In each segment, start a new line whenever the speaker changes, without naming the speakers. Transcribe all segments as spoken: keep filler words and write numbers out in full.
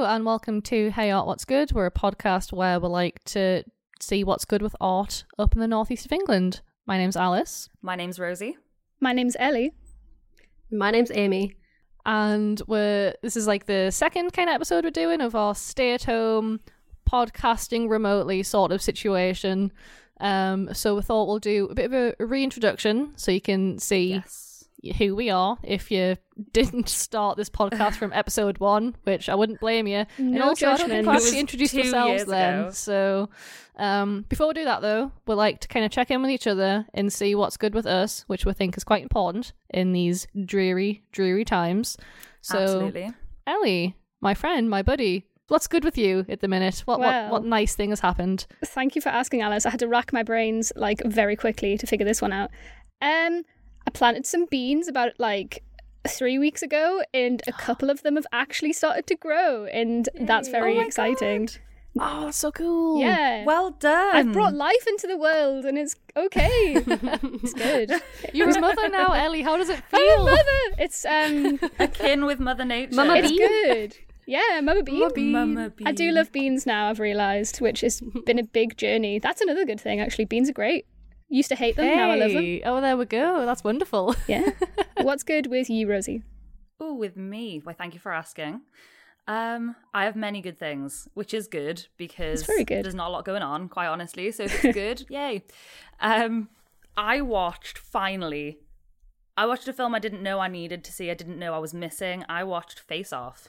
and welcome to Hey Art, What's Good? We're a podcast where we like to see what's good with art up in the northeast of England. My name's Alice.
My name's Rosie.
My name's Ellie.
My name's Amy.
And we're this is like the second kind of episode we're doing of our stay-at-home, podcasting remotely sort of situation. Um, so we thought we'll do a bit of a, a reintroduction so you can see
Yes.
who we are if you didn't start this podcast from episode one, which I wouldn't blame you.
No
and also, I don't
judgment.
think
It
we
was
actually introduced
two
ourselves
years
then.
ago.
So um, before we do that, though, we like to kind of check in with each other and see what's good with us, which we think is quite important in these dreary, dreary times. So,
Absolutely.
Ellie, my friend, my buddy, what's good with you at the minute? What
Well-
what what nice thing has happened?
Thank you for asking, Alice. I had to rack my brains like very quickly to figure this one out. Um, I planted some beans about like three weeks ago, and a couple of them have actually started to grow, and that's very
Oh my
exciting.
God.
Oh, that's so cool.
Yeah.
Well done.
I've brought life into the world, and it's okay. It's good.
You're a mother now, Ellie. How does it
I'm a
feel?
mother. It's um,
akin with Mother Nature.
Mama
it's
Bean?
good. Yeah, Mama Bean.
Mama Bean.
I do love beans now. I've realised, which has been a big journey. That's another good thing, actually. Beans are great. Used to hate them, now I love them.
Hey. Oh, there we go. That's wonderful.
Yeah. What's good with you, Rosie?
Oh, with me. Why, thank you for asking. Um, I have many good things, which is good because
It's very good.
there's not a lot going on, quite honestly. So if it's good, yay. Um, I watched finally. I watched a film I didn't know I needed to see. I didn't know I was missing. I watched Face Off,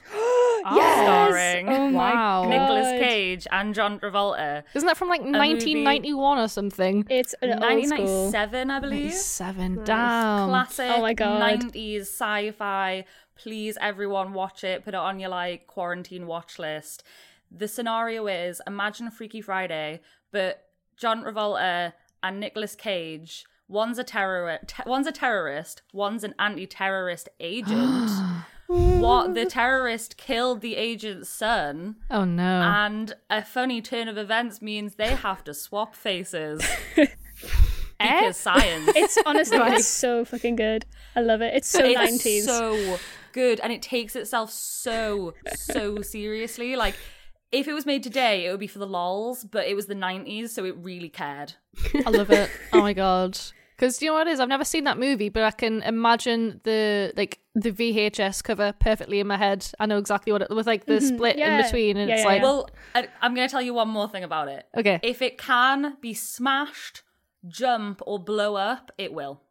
starring
Oh my
Wow.
god.
Nicolas Cage and John Travolta.
Isn't that from like nineteen ninety-one or something?
It's an old
nineteen
school.
ninety-seven, I believe.
Seven. Damn.
Classic
Oh my God.
nineties sci-fi. Please, everyone, watch it. Put it on your like quarantine watch list. The scenario is: imagine Freaky Friday, but John Travolta and Nicolas Cage. One's a terrorist. Te- one's a terrorist. One's an anti-terrorist agent. What the terrorist killed the agent's son,
Oh no.
and a funny turn of events means they have to swap faces
Eh?
because science.
It's honestly, it's so fucking good. I love it. It's so
It's
nineties.
so good, and it takes itself so so seriously. Like, if it was made today, it would be for the lols, but it was the nineties, so it really cared.
I love it. Oh my god. Because you know what it is? I've never seen that movie, but I can imagine the like the V H S cover perfectly in my head. I know exactly what it was like. The split
Yeah.
in between, and
Yeah,
it's
yeah,
like
yeah.
Well, I, I'm going to tell you one more thing about it.
okay.
If it can be smashed, jump, or blow up, it will.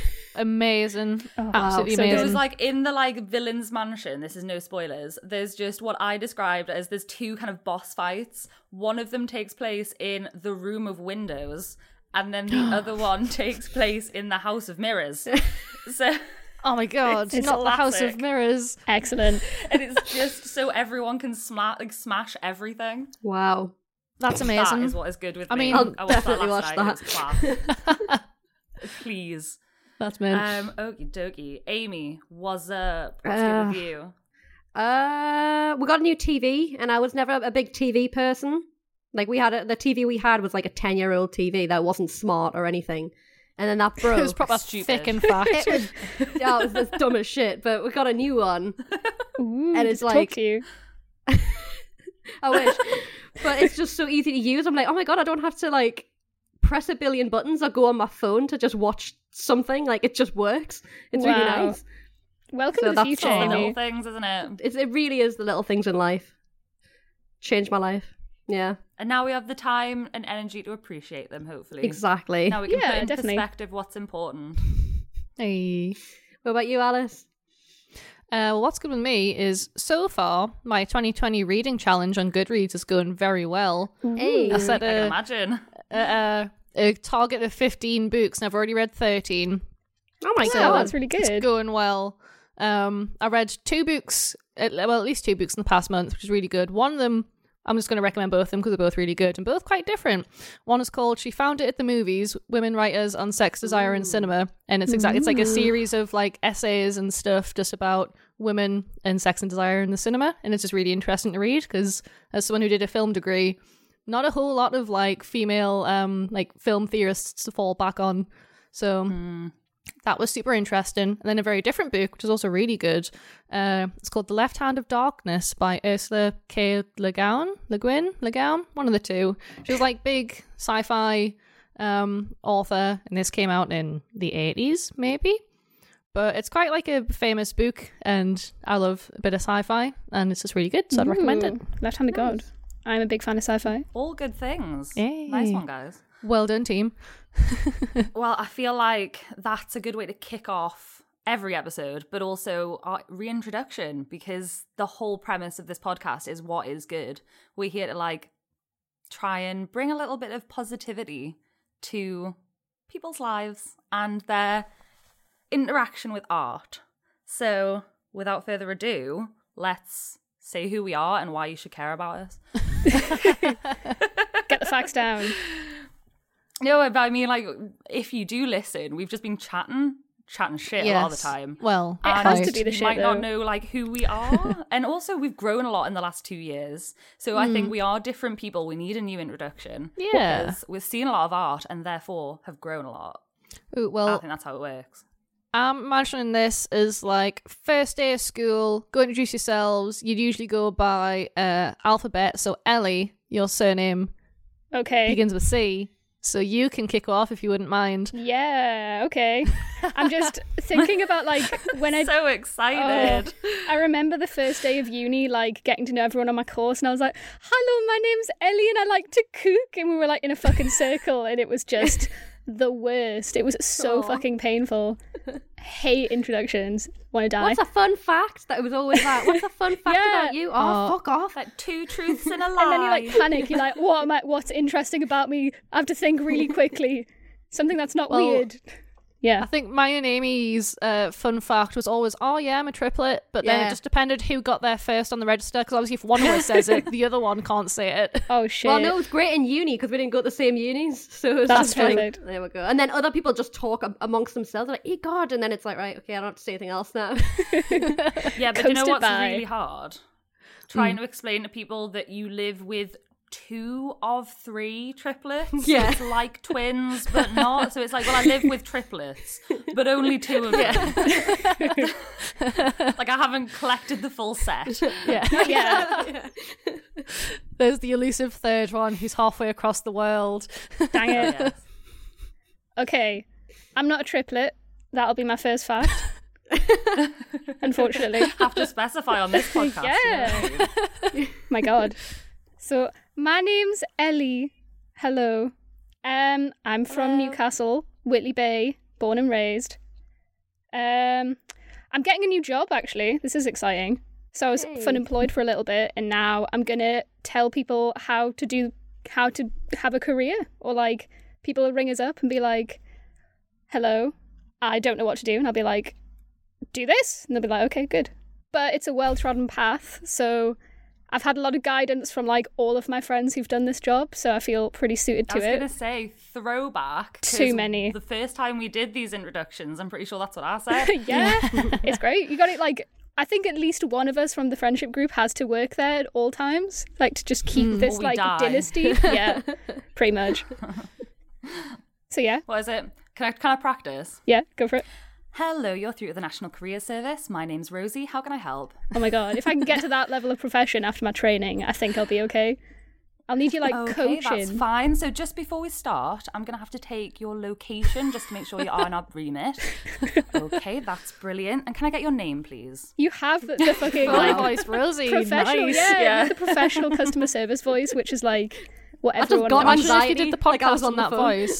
Amazing.
Oh,
Absolutely
so good.
It
amazing.
was like in the like villain's mansion. This is no spoilers. There's just what I described as there's two kind of boss fights. One of them takes place in the room of windows, and then the other one takes place in the house of mirrors. So,
Oh my god.
It's
Not the House of
classic.
Mirrors.
Excellent.
and it's just so everyone can sma- like smash everything.
Wow.
That's
That
amazing.
is what is good with
I
me.
mean, I'll
I watched
definitely
that
watch
last night. It was class. Please.
That's mint.
Um, okie dokie. Amy, what's up? What's
Uh,
good with you?
Uh, we got a new T V, and I was never a big T V person. Like, we had a, the T V we had was like a ten-year-old T V that wasn't smart or anything, and then that broke.
it was proper
stupid.
thick and fat.
It was, yeah, it was just dumb as shit. But we got a new one.
Ooh,
And it's
to talk
like-
to you.
I wish, but it's just so easy to use. I'm like, oh my god, I don't have to like press a billion buttons or go on my phone to just watch something. Like, it just works. It's really
Wow.
nice.
Welcome
So
to the
that's
future,
all.
The little
Amy.
things, isn't it?
It's, it really is the little things in life. Changed my life. Yeah,
And now we have the time and energy to appreciate them, hopefully.
exactly.
Now we can
Yeah,
put in
definitely.
perspective what's important.
Hey.
What about you, Alice?
Uh, well, what's good with me is so far my twenty twenty reading challenge on Goodreads is going very well.
Hey.
I set
I can
a,
imagine.
a, a, a target of fifteen books, and I've already read thirteen.
Oh my
So-
Wow,
god.
that's really
It's
good.
going well. Um, I read two books, at, well, at least two books in the past month, which is really good. One of them, I'm just going to recommend both of them because they're both really good and both quite different. One is called She Found It at the Movies, Women Writers on Sex, Desire and Cinema. And it's exactly, it's like a series of like essays and stuff just about women and sex and desire in the cinema. And it's just really interesting to read because as someone who did a film degree, not a whole lot of like female um like film theorists to fall back on. So That was super interesting. And then a very different book, which is also really good. Uh, it's called The Left Hand of Darkness by Ursula K. Le Guin. Le Guin? Le Guin? One of the two. She was like big sci-fi um, author, and this came out in the eighties, maybe. But it's quite like a famous book, and I love a bit of sci-fi, and it's just really good, so I'd recommend it.
Ooh, Left Hand of God. I'm a big fan of sci-fi.
All good things.
Yay.
Nice one, guys.
Well done, team.
Well, I feel like that's a good way to kick off every episode, but also our reintroduction, because the whole premise of this podcast is what is good. We're here to like try and bring a little bit of positivity to people's lives and their interaction with art. So without further ado, let's say who we are and why you should care about us.
Get the facts down.
No, but I mean, like, if you do listen, we've just been chatting, chatting shit a lot of the
Yes.
time.
Well,
It has to
quite.
be the
you
shit,
might
though.
not know like who we are, and also we've grown a lot in the last two years. So I think we are different people. We need a new introduction.
Yeah.
because we've seen a lot of art and therefore have grown a lot.
Ooh,
I
well,
think that's how it works.
I'm imagining this as like first day of school, go introduce yourselves. You'd usually go by uh, alphabet. So Ellie, your surname
Okay.
begins with C. So you can kick off if you wouldn't mind.
Yeah, okay. I'm just thinking about like when I
So excited.
I remember the first day of uni, like getting to know everyone on my course, and I was like, "Hello, my name's Ellie, and I like to cook." And we were like in a fucking circle, and it was just the worst. It was so
Aw.
fucking painful. Hate introductions. Want to die?
What's a fun fact? That it was always that. What's a fun fact
Yeah.
about you? Oh,
Oh.
fuck off.
Like two truths and a lie.
And then you like panic. You're like, "What am I? What's interesting about me?" I have to think really quickly. Something that's not
Well,
weird. Yeah.
I think mine and Amy's uh, fun fact was always, oh yeah, I'm a triplet. But then
Yeah.
it just depended who got there first on the register. Because obviously if one of us says it, the other one can't say it.
Oh shit.
Well, no, it was great in uni because we didn't go to the same unis. So it was
That's
just like,
perfect.
there we go. And then other people just talk am- amongst themselves. They're like, "Hey, God." And then it's like, right, okay, I don't have to say anything else now.
Yeah, but you know
Coasted
what's
by.
really hard? Trying to explain to people that you live with two of three triplets.
Yeah.
It's like twins, but not. So it's like, well, I live with triplets, but only two of them. Like, I haven't collected the full set.
Yeah.
Yeah.
There's the elusive third one who's halfway across the world.
Dang it.
Yes.
Okay, I'm not a triplet. That'll be my first fact. Unfortunately.
Have to specify on this podcast.
Yeah.
you know?
My God. So my name's Ellie. Hello. Um, I'm from
Hello.
Newcastle, Whitley Bay, born and raised. Um, I'm getting a new job actually. This is exciting. So I was
Hey.
fun employed for a little bit, and now I'm gonna tell people how to do how to have a career, or like people will ring us up and be like, "Hello, I don't know what to do," and I'll be like, "Do this," and they'll be like, "Okay, good." But it's a well-trodden path, so I've had a lot of guidance from like all of my friends who've done this job, so I feel pretty suited
I
to
was
it.
going to say throwback. 'cause
Too many.
The first time we did these introductions, I'm pretty sure that's what I said.
Yeah, it's great. You got it. Like, I think at least one of us from the friendship group has to work there at all times, like to just keep this
Or we
like
die.
dynasty. Yeah, pretty much. So yeah,
What is it? Can I, can I practice?
yeah, go for it.
Hello, you're through to the National Career Service. My name's Rosie. How can I help?
Oh my god, if I can get to that level of profession after my training, I think I'll be okay. I'll need you like
Okay,
coaching.
that's fine. So just before we start, I'm going to have to take your location just to make sure you are in our remit. Okay, that's brilliant. And can I get your name, please?
You have the, the fucking
Oh,
like
voice, Rosie.
professional,
Nice.
yeah,
Yeah.
the professional customer service voice, which is like what
just
everyone
got
wants.
Imagine if you
anxiety,
did the
like I was
podcast
on
on
the
that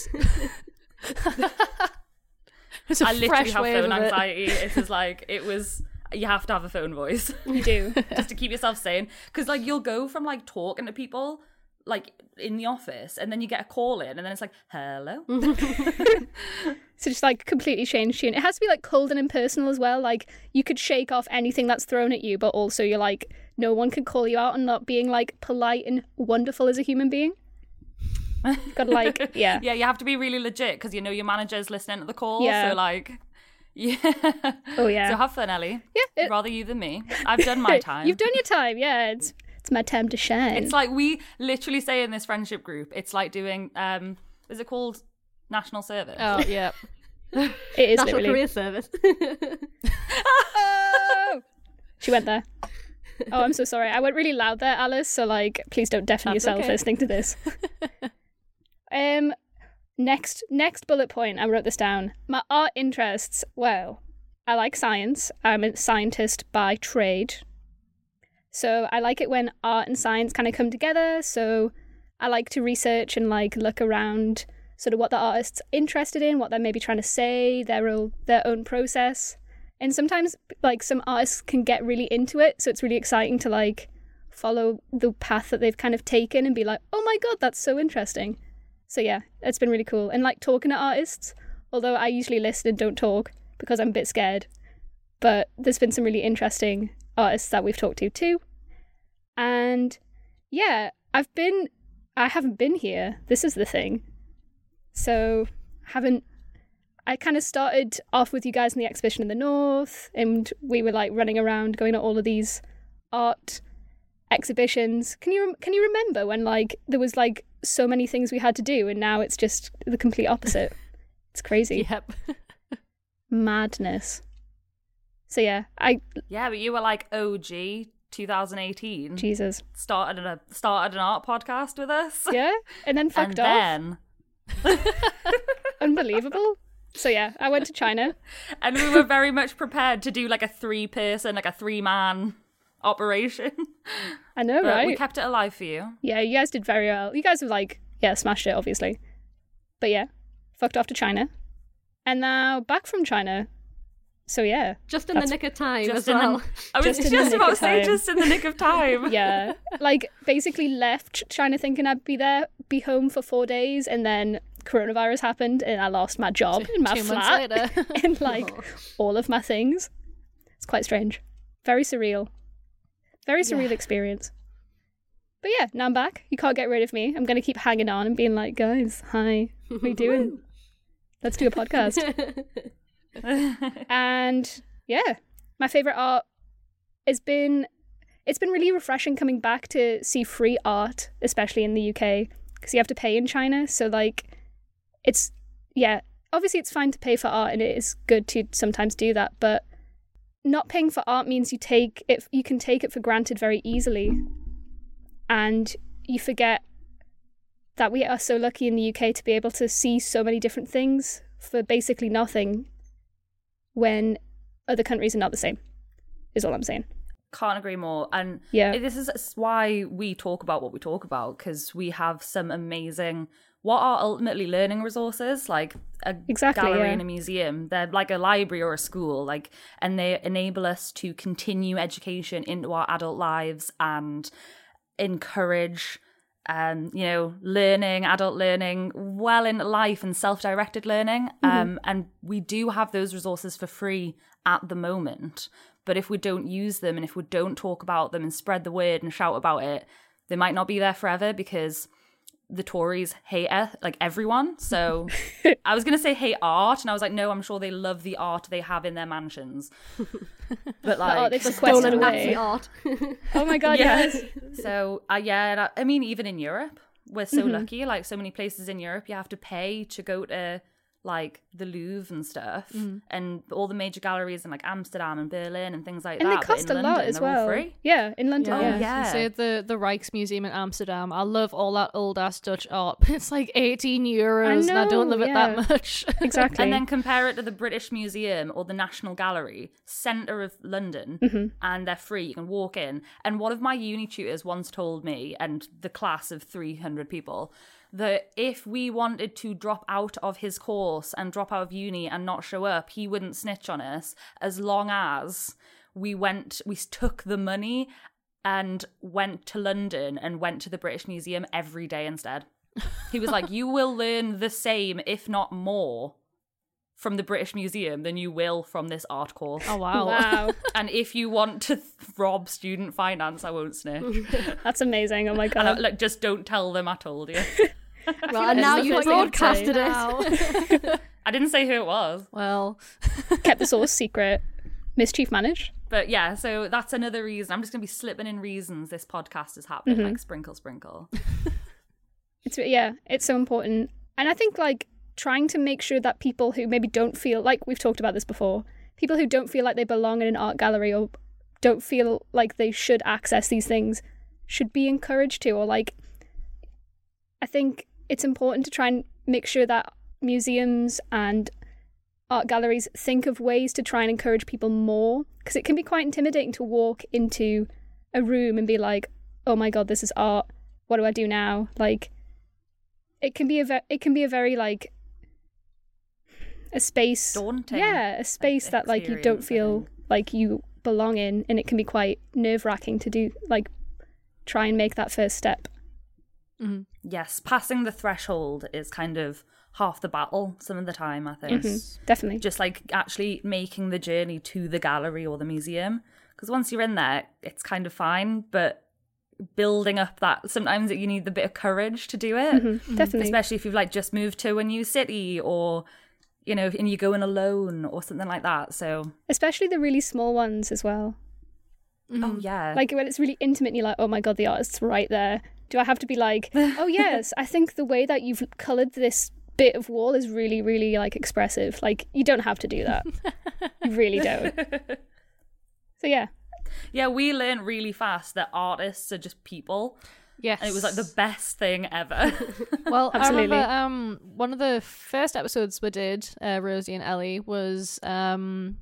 phone.
voice. It's a
I literally
fresh
have
wave
phone
of it.
anxiety. It is like, it was, you have to have a phone voice
You do.
just to keep yourself sane. Because like you'll go from like talking to people like in the office and then you get a call in and then it's like, hello?
So just like completely change tune. It has to be like cold and impersonal as well. Like you could shake off anything that's thrown at you, but also you're like, no one can call you out on not being like polite and wonderful as a human being. Gotta like, yeah.
Yeah, you have to be really legit because you know your manager's listening to the call.
Yeah.
So like, yeah.
Oh yeah.
So have fun, Ellie.
Yeah, it-
Rather you than me. I've done my time.
You've done your time, yeah. It's it's my time to shine.
It's like we literally say in this friendship group, it's like doing, um, is it called national service?
Oh, yeah.
It is
National
literally.
Career Service.
Oh! She went there. Oh, I'm so sorry. I went really loud there, Alice, so like please don't deafen
That's
yourself
okay.
listening to this. um next next bullet point, I wrote this down. My art interests. Well, I like science. I'm a scientist by trade. So I like it when art and science kind of come together. So I like to research and like look around sort of what the artist's interested in, what they're maybe trying to say, their own, their own process. And sometimes like some artists can get really into it. So it's really exciting to like follow the path that they've kind of taken and be like, oh my God, that's so interesting. So yeah, it's been really cool. And like talking to artists, although I usually listen and don't talk because I'm a bit scared. But there's been some really interesting artists that we've talked to too. And yeah, I've been, I haven't been here. This is the thing. So haven't, I kind of started off with you guys in the exhibition in the north, and we were like running around going to all of these art exhibitions. Can you, can you remember when like there was like so many things we had to do and now it's just the complete opposite? It's crazy.
Yep.
Madness. So yeah, I,
Yeah, but you were like O G twenty eighteen.
Jesus.
Started a started an art podcast with us.
Yeah, and then fucked
and
off.
then
Unbelievable. So yeah, I went to China.
and we were very much prepared to do like a three person, like a three man operation.
I know,
But
right?
we kept it alive for you.
Yeah, you guys did very well. You guys have like, yeah, smashed it, obviously. But yeah, fucked off to China. And now back from China. So yeah.
Just in
That's
the nick of time
Just
as
in
well.
the, I was
Just
just,
in the nick
about
of
to say,
time.
just in the nick of time.
Yeah. Like basically left China thinking I'd be there, be home for four days, and then coronavirus happened and I lost my job in my
Two months
flat
later.
and like all of my things. It's quite strange. Very surreal. Very surreal
Yeah.
experience. But yeah, now I'm back. You can't get rid of me. I'm going to keep hanging on and being like, guys, hi, what are you doing? Let's do a podcast. And yeah, my favorite art has been, it's been really refreshing coming back to see free art, especially in the U K, because you have to pay in China. So like, it's, yeah, obviously it's fine to pay for art and it is good to sometimes do that, but not paying for art means you take it, you can take it for granted very easily. And you forget that we are so lucky in the U K to be able to see so many different things for basically nothing when other countries are not the same, is all I'm saying.
Can't agree more. And
Yeah.
this is why we talk about what we talk about, because we have some amazing, what are ultimately learning resources, like a
Exactly,
gallery
yeah.
and a museum. They're like a library or a school, like, and they enable us to continue education into our adult lives and encourage um you know learning, adult learning well into life, and self-directed learning.
Mm-hmm.
Um and we do have those resources for free at the moment, but if we don't use them and if we don't talk about them and spread the word and shout about it, they might not be there forever because the Tories hate it, like everyone. So I was gonna say hate art, and I was like, no, I'm sure they love the art they have in their mansions. But
The art
like,
they've
Stolen
sequestered
Nazi
away.
art.
Oh my god,
yeah.
yes.
So uh, yeah, and I, I mean, even in Europe, we're so
Mm-hmm.
lucky. Like so many places in Europe, you have to pay to go to like the Louvre and stuff,
Mm-hmm.
and all the major galleries in like Amsterdam and Berlin and things like
And they
that. But
cost
in
a lot
London,
as
they're all
well.
free.
Yeah, in London,
Oh,
yeah.
yeah.
yeah. Say the the Rijksmuseum in Amsterdam. I love all that old ass Dutch art, but it's like eighteen euros, and I don't
know,
love it
yeah.
that much.
Exactly.
And then compare it to the British Museum or the National Gallery, centre of London,
Mm-hmm.
and they're free. You can walk in. And one of my uni tutors once told me, and the class of three hundred people, that if we wanted to drop out of his course and drop out of uni and not show up, he wouldn't snitch on us as long as we went, we took the money and went to London and went to the British Museum every day instead. He was like, you will learn the same, if not more, from the British Museum than you will from this art course.
Oh wow.
Wow,
And if you want to th- rob student finance, I won't snitch.
that's amazing. Oh my
And I,
god.
like, just don't tell them I told you.
Well, and
This
now
is the
you've
first thing I'd say.
broadcasted it.
I didn't say who it was.
Well,
Kept the source secret. Mischief managed.
But yeah, so that's another reason. I'm just going to be slipping in reasons this podcast is happening,
Mm-hmm.
like sprinkle, sprinkle.
It's yeah, it's so important. And I think like trying to make sure that people who maybe don't feel like, we've talked about this before, people who don't feel like they belong in an art gallery or don't feel like they should access these things should be encouraged to, or like, I think it's important to try and make sure that museums and art galleries think of ways to try and encourage people more, because it can be quite intimidating to walk into a room and be like, oh my god, this is art, what do I do now? Like, it can be a ve- it can be a very like a space
daunting,
yeah a space that like you don't feel like you belong in, and it can be quite nerve-wracking to do, like, try and make that first step.
Mm-hmm.
Yes, passing the threshold is kind of half the battle some of the time, I think.
Mm-hmm. Definitely.
Just like actually making the journey to the gallery or the museum, because once you're in there, it's kind of fine, but building up that, sometimes you need the bit of courage to do it.
Mm-hmm. Definitely.
Especially if you've like just moved to a new city, or, you know, and you're going alone or something like that. So
especially the really small ones as well.
Mm-hmm.
oh yeah,
Like when it's really intimate and you're like, oh my god, the artist's right there. Do I have to be like, oh yes, I think the way that you've coloured this bit of wall is really, really like expressive. Like, you don't have to do that. You really don't. So yeah.
yeah, we learned really fast that artists are just people.
Yes.
And it was like the best thing ever.
Well, I
Absolutely.
remember um, one of the first episodes we did, uh, Rosie and Ellie, was um,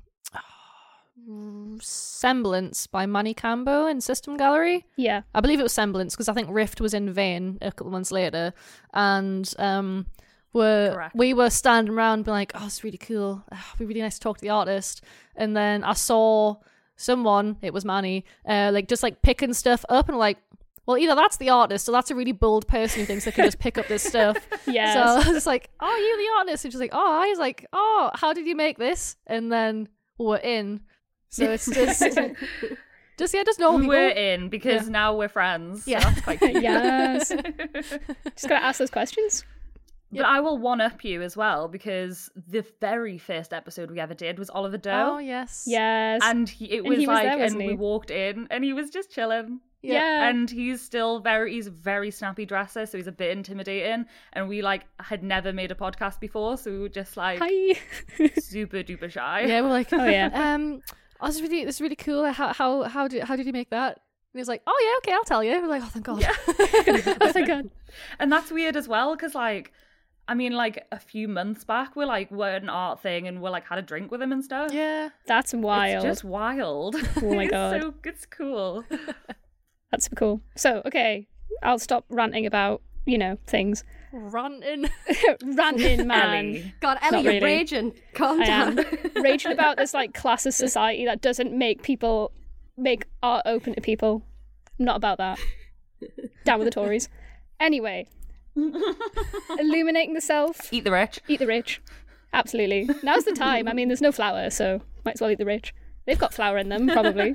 Semblance by Manny Cambo in System Gallery.
Yeah.
I believe it was Semblance, because I think Rift was in Vain a couple of months later. And um, we're,
Correct.
we were standing around being like, oh, it's really cool. Oh, it'd be really nice to talk to the artist. And then I saw someone, it was Manny, uh, like just like picking stuff up, and I'm like, well, either that's the artist or that's a really bold person who thinks they can just pick up this stuff.
Yes.
So I was just like, oh, you the artist? And she's like, oh, I was like, oh, how did you make this? And then we're in. So it's just, just yeah, just normal people.
We're in because
Yeah.
now we're friends. So
Yeah.
that's quite cute.
Yes. Just gotta ask those questions.
But I will one up you as well, because the very first episode we ever did was Oliver Doe.
Oh, yes.
Yes.
And he, it
And
was
he was
like,
there,
and
wasn't
we
he?
walked in and he was just chilling.
yeah.
And he's still very, he's a very snappy dresser, so he's a bit intimidating. And we like had never made a podcast before, so we were just like
Hi.
super duper shy.
Yeah, we're like,
Oh yeah.
um, oh, this is really, this is really cool. How, how, how did, how did you make that? And he's like, oh yeah, okay, I'll tell you. We're like, oh, thank God.
Oh my god.
And that's weird as well, because like, I mean, like a few months back, we're like, we're at an art thing and we're like had a drink with him and stuff.
Yeah.
That's wild.
It's just wild.
Oh my
It's
God.
so it's cool.
That's super cool. So, okay, I'll stop ranting about, you know, things.
Ranting.
Ranting, man.
Ellie.
God, Ellie,
Not
you're
really.
raging. Calm
I am
down.
raging about this like classist society that doesn't make people make art open to people. I'm not about that. Down with the Tories. Anyway, illuminating the self,
Eat the rich.
eat the rich. Absolutely. Now's the time. I mean, there's no flour, so might as well eat the rich. They've got flour in them, probably.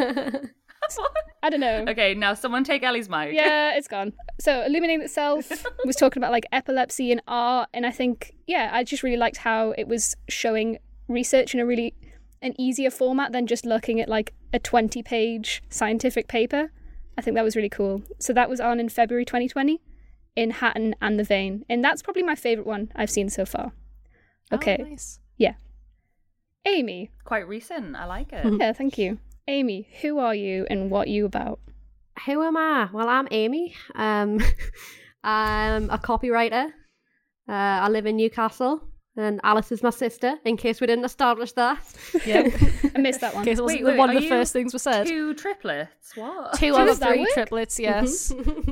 I don't know.
Okay, now someone take Ellie's mic.
Yeah, it's gone. So, Illuminating Itself was talking about like epilepsy and art, and I think, yeah, I just really liked how it was showing research in a really an easier format than just looking at like a twenty page scientific paper. I think that was really cool. So that was on in February twenty twenty in Hatton and the Vane, and that's probably my favorite one I've seen so far. Okay.
Oh, nice.
Amy.
Quite recent. I like it.
Yeah, thank you. Amy, who are you and what are you about?
Who am I? Well, I'm Amy. Um, I'm a copywriter. Uh, I live in Newcastle, and Alice is my sister, in case we didn't establish that.
Yeah.
I missed that one.
In case it wasn't
Wait, wait,
one of
are
the
you
first things we said.
Two triplets. What?
Two
How
out
does
of
that
three
work?
triplets, yes.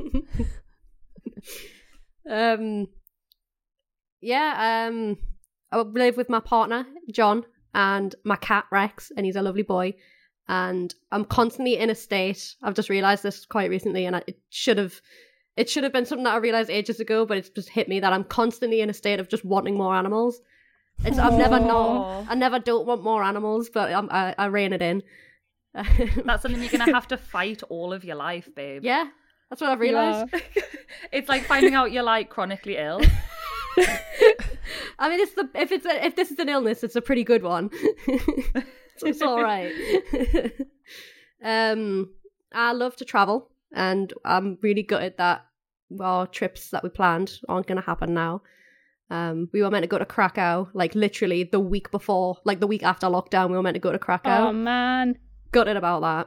um, yeah, um, I live with my partner, John, and my cat, Rex, and he's a lovely boy. And I'm constantly in a state, I've just realised this quite recently, and I, it should have it should have been something that I realised ages ago, but it's just hit me that I'm constantly in a state of just wanting more animals. It's, I've never
Aw.
not, I never don't want more animals, but I'm, I, I rein it in.
That's something you're gonna have to fight all of your life, babe.
Yeah, that's what I've realised.
It's like finding out you're like chronically ill.
I mean, it's the if it's a, if this is an illness, it's a pretty good one. So it's all right. um, I love to travel, and I'm really gutted that our trips that we planned aren't going to happen now. Um, we were meant to go to Krakow, like literally the week before, like the week after lockdown, we were meant to go to Krakow.
Oh man.
Gutted about that.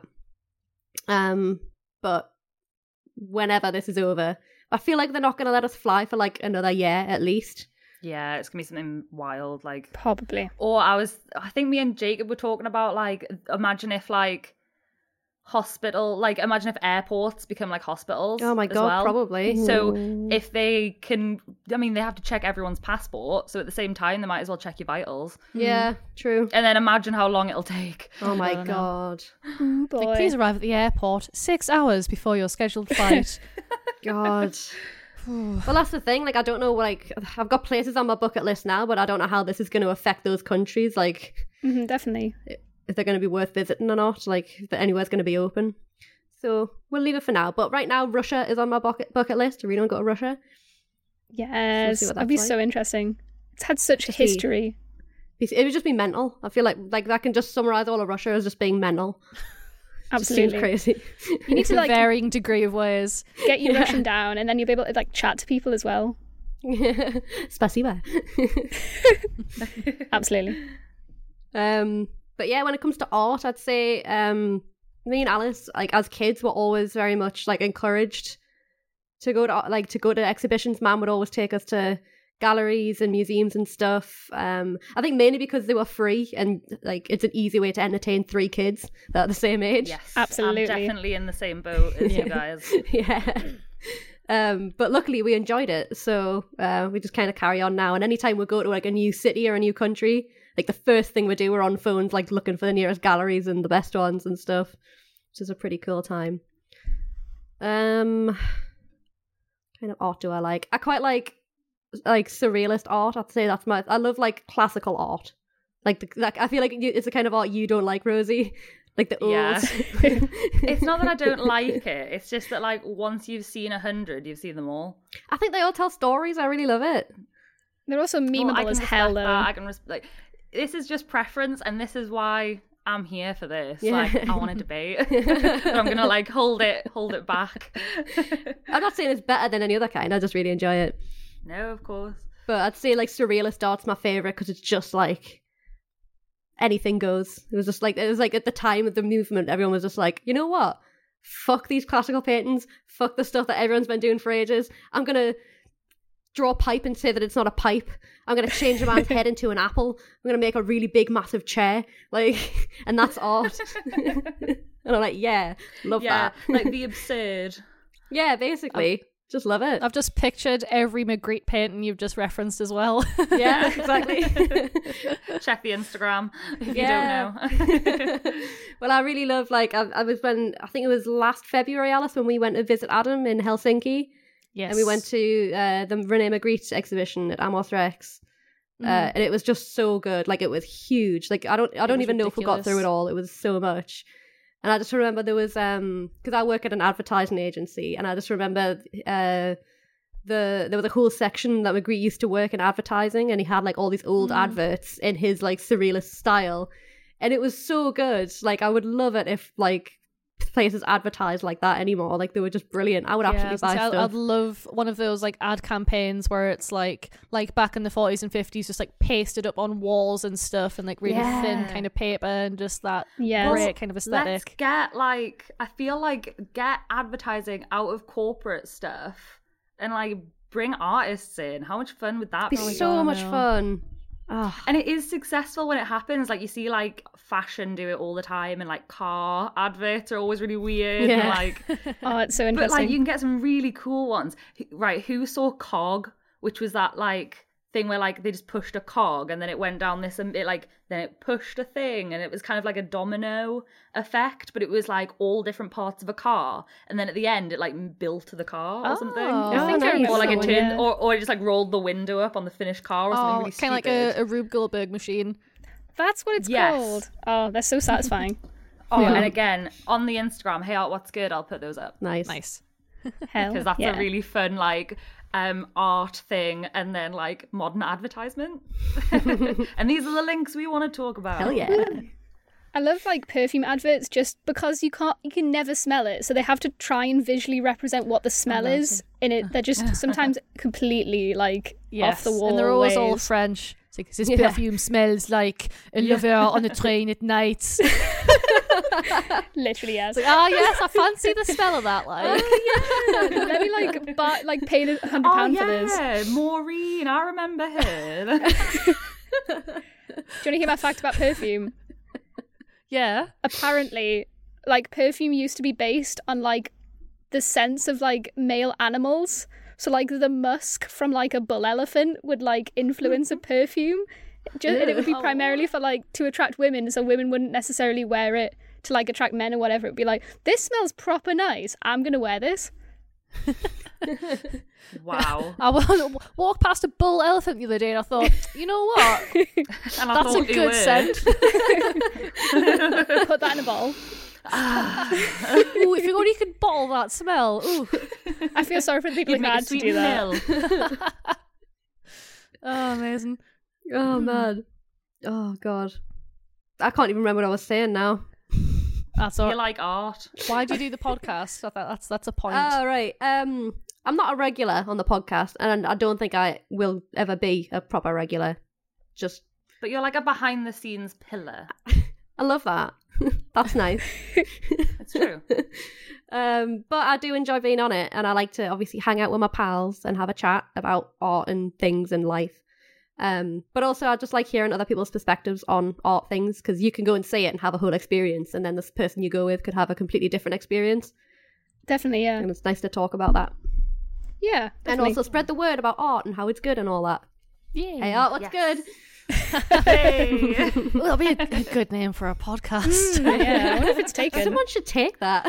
Um, but whenever this is over, I feel like they're not going to let us fly for like another year at least.
Yeah, it's gonna be something wild, like.
Probably.
Or I was, I think me and Jacob were talking about like, imagine if like hospital, like imagine if airports become like hospitals.
Oh my
as
god,
well.
probably.
So if they can, I mean, they have to check everyone's passport. So at the same time, they might as well check your vitals.
Yeah, true.
And then imagine how long it'll take.
Oh my
don't know.
god.
Oh boy.
Like, please arrive at the airport six hours before your scheduled flight.
God. Well, that's the thing. Like, I don't know. Like, I've got places on my bucket list now, but I don't know how this is going to affect those countries. Like,
Mhm, definitely.
if they're going to be worth visiting or not. Like, if anywhere's going to be open. So we'll leave it for now. But right now, Russia is on my bucket bucket list. To really want to go to Russia.
Yes.
what
That'd be
that's
so
like.
interesting. It's had such
Just be-
history.
It would just be mental. I feel like like that can just summarize all of Russia as just being mental. Just seems
Absolutely.
crazy.
You need to
In a
like
varying degree of ways.
get your
Yeah.
Russian down, and then you'll be able to like chat to people as well.
Spasiba.
Absolutely.
Um, but yeah, when it comes to art, I'd say um, me and Alice, like as kids, were always very much like encouraged to go to like to go to exhibitions. Mum would always take us to galleries and museums and stuff. Um, I think mainly because they were free and like it's an easy way to entertain three kids that are the same age.
Yes,
Absolutely.
I'm definitely in the same boat as you guys.
Yeah. Um, but luckily we enjoyed it, so uh, we just kind of carry on now. And anytime we go to like a new city or a new country, like the first thing we do, we're on phones, like looking for the nearest galleries and the best ones and stuff, which is a pretty cool time. Um, what kind of art do I like? I quite like like surrealist art. I'd say that's my. I love like classical art. Like the, like I feel like you, it's the kind of art you don't like, Rosie. Like the old.
Yeah. It's not that I don't like it. It's just that like once you've seen a hundred, you've seen them all.
I think they all tell stories. I really love it.
They're also
Well,
memeable
I can
as
respect
hell, though.
that. I can res- like. This is just preference, and this is why I'm here for this.
Yeah.
Like, I want to debate, but I'm gonna like hold it, hold it back.
I'm not saying it's better than any other kind. I just really enjoy it.
No, of course.
But I'd say like surrealist art's my favorite because it's just like anything goes. It was just like it was like at the time of the movement, everyone was just like, you know what? Fuck these classical paintings. Fuck the stuff that everyone's been doing for ages. I'm gonna draw a pipe and say that it's not a pipe. I'm gonna change a man's head into an apple. I'm gonna make a really big, massive chair. Like, and that's art. And I'm like, yeah, love
Yeah,
that.
like the absurd.
Yeah, basically, just love it.
I've just pictured every Magritte painting you've just referenced as well.
Yeah, exactly.
Check the Instagram if
Yeah.
you don't know.
Well, I really love, like, I, I was when, I think it was last February, Alice, when we went to visit Adam in Helsinki.
Yes.
And we went to uh, the Rene Magritte exhibition at Amos Rex. Uh,
Mhm.
and it was just so good. Like, it was huge. Like, I don't I don't
was
even know if we got through
ridiculous.
it all. It was so much. And I just remember there was, um, because I work at an advertising agency, and I just remember uh, the there was a whole section that Magritte used to work in advertising, and he had like all these old
Mm.
adverts in his like surrealist style. And it was so good. Like, I would love it if like places advertised like that anymore. Like, they were just brilliant. I would
Yeah, I
absolutely
was gonna
buy
say, I'd,
stuff.
I'd love one of those like ad campaigns where it's like like back in the forties and fifties, just like pasted up on walls and stuff, and like really thin
Yeah.
kind of paper and just that
Yes.
great kind of
Let's
aesthetic.
get like I feel like get advertising out of corporate stuff and like bring artists in. How much fun would that
It'd
be?
be so
God,
much
no.
fun. Oh,
And it is successful when it happens. Like you see, like fashion do it all the time, and like car adverts are always really weird. And,
Yeah.
like,
Oh, it's so
but
interesting.
like you can get some really cool ones. Right? Who saw Cog, which was that like thing where like they just pushed a cog and then it went down this and it like then it pushed a thing and it was kind of like a domino effect, but it was like all different parts of a car, and then at the end it like built the car or something.
Oh,
I think I
nice.
remember
Or like
that
it
one,
turned,
yeah.
or, or it just like rolled the window up on the finished car or something
Oh,
really
kind of like
stupid.
a, a Rube Goldberg machine.
That's what it's
Yes.
called. Oh, that's so satisfying.
Oh,
Yeah.
and again, on the Instagram, hey, Art, what's good? I'll put those up.
nice.
Nice.
Hell,
Because that's
yeah.
a really fun, like, um, art thing and then, like, modern advertisement. And these are the links we want to talk about.
Hell yeah.
I love like perfume adverts just because you can't, you can never smell it, so they have to try and visually represent what the smell is in it. They're just sometimes completely like
Yes,
off the wall
and they're always all
ways.
French. It's like, this
Yeah.
perfume smells like a lover on the train at night.
Literally, yes.
It's like, oh yes, I fancy the smell of that. Like,
Yeah, let me like buy, like pay a hundred
Oh
pound for this.
yeah, Maureen, I remember her.
Do you want to hear my fact about perfume?
yeah.
Apparently, like perfume used to be based on like the scents of like male animals. So like the musk from like a bull elephant would like influence a perfume. Just, and it would be
Oh,
primarily for like to attract women, so women wouldn't necessarily wear it to like attract men or whatever. It'd be like, this smells proper nice, I'm gonna wear this.
Wow.
I wa- walked past a bull elephant the other day and I thought, you know what?
And I
That's a
thought you
good
were.
scent.
Put that in a bottle.
Ooh, if you only could bottle that smell. Ooh.
I feel sorry for the people
You'd
who
make a
had to
sweet
do that.
mill.
Oh, amazing.
Oh man. Oh god. I can't even remember what I was saying now.
That's all.
You like art.
Why do you do the podcast? I thought that's that's a point.
Oh right. Um, I'm not a regular on the podcast, and I don't think I will ever be a proper regular. Just,
But you're like a behind the scenes pillar.
I love that. That's nice.
It's true.
Um, but I do enjoy being on it, and I like to obviously hang out with my pals and have a chat about art and things and life. Um, but also I just like hearing other people's perspectives on art things, because you can go and see it and have a whole experience, and then this person you go with could have a completely different experience,
Definitely, yeah.
and it's nice to talk about that.
Yeah,
And
definitely.
also spread the word about art and how it's good and all that.
Yeah.
Hey, art, what's
Yes.
good?
Hey.
Well, that'll be a, a good name for a podcast.
yeah, I wonder if it's taken.
Someone should take that.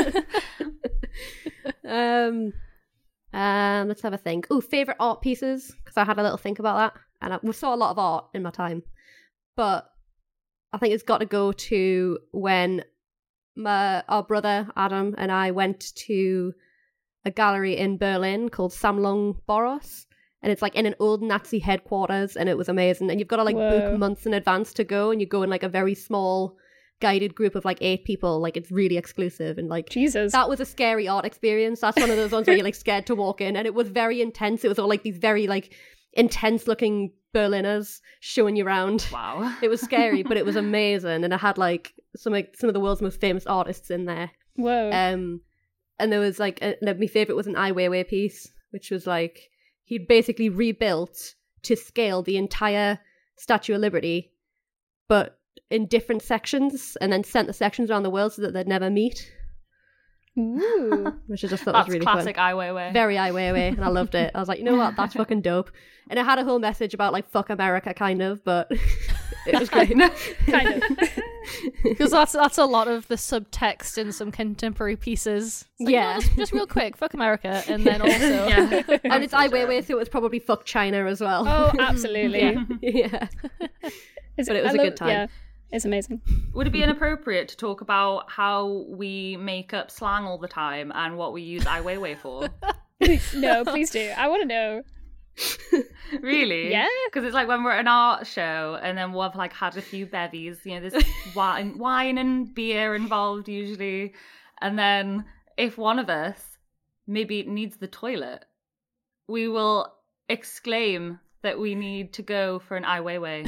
um, um, let's have a think. Oh, favorite art pieces, because I had a little think about that, and I, we saw a lot of art in my time, but I think it's got to go to when my our brother Adam and I went to a gallery in Berlin called Sammlung Boros. And it's like in an old Nazi headquarters, and it was amazing. And you've got to like
Whoa.
book months in advance to go, and you go in like a very small guided group of like eight people. Like it's really exclusive, and like
Jesus.
that was a scary art experience. That's one of those ones where you're like scared to walk in, and it was very intense. It was all like these very like intense looking Berliners showing you around.
Wow.
It was scary, but it was amazing, and it had like some like some of the world's most famous artists in there.
Whoa.
Um, and there was like a, my favorite was an Ai Weiwei piece, which was like he'd basically rebuilt to scale the entire Statue of Liberty, but in different sections, and then sent the sections around the world so that they'd never meet.
Ooh.
Which I just thought
That's
was really
classic
fun.
Ai Weiwei.
Very Ai Weiwei, and I loved it. I was like, you know what, that's fucking dope. And it had a whole message about like fuck America, kind of, but it was great.
Kind of.
Because that's that's a lot of the subtext in some contemporary pieces. It's like,
Yeah.
no, just, just real quick, fuck America, and then also,
Yeah.
And it's Ai Weiwei, so it was probably fuck China as well.
Oh, absolutely.
Yeah.
yeah.
It's,
But it was
I
a
love-
good time.
Yeah, it's amazing.
Would it be inappropriate to talk about how we make up slang all the time and what we use Ai Weiwei for?
No, please do. I want to know.
Really?
Yeah.
Because it's like when we're at an art show and then we'll have like had a few bevies, you know, there's wine, wine and beer involved usually. And then if one of us maybe needs the toilet, we will exclaim that we need to go for an Ai Weiwei.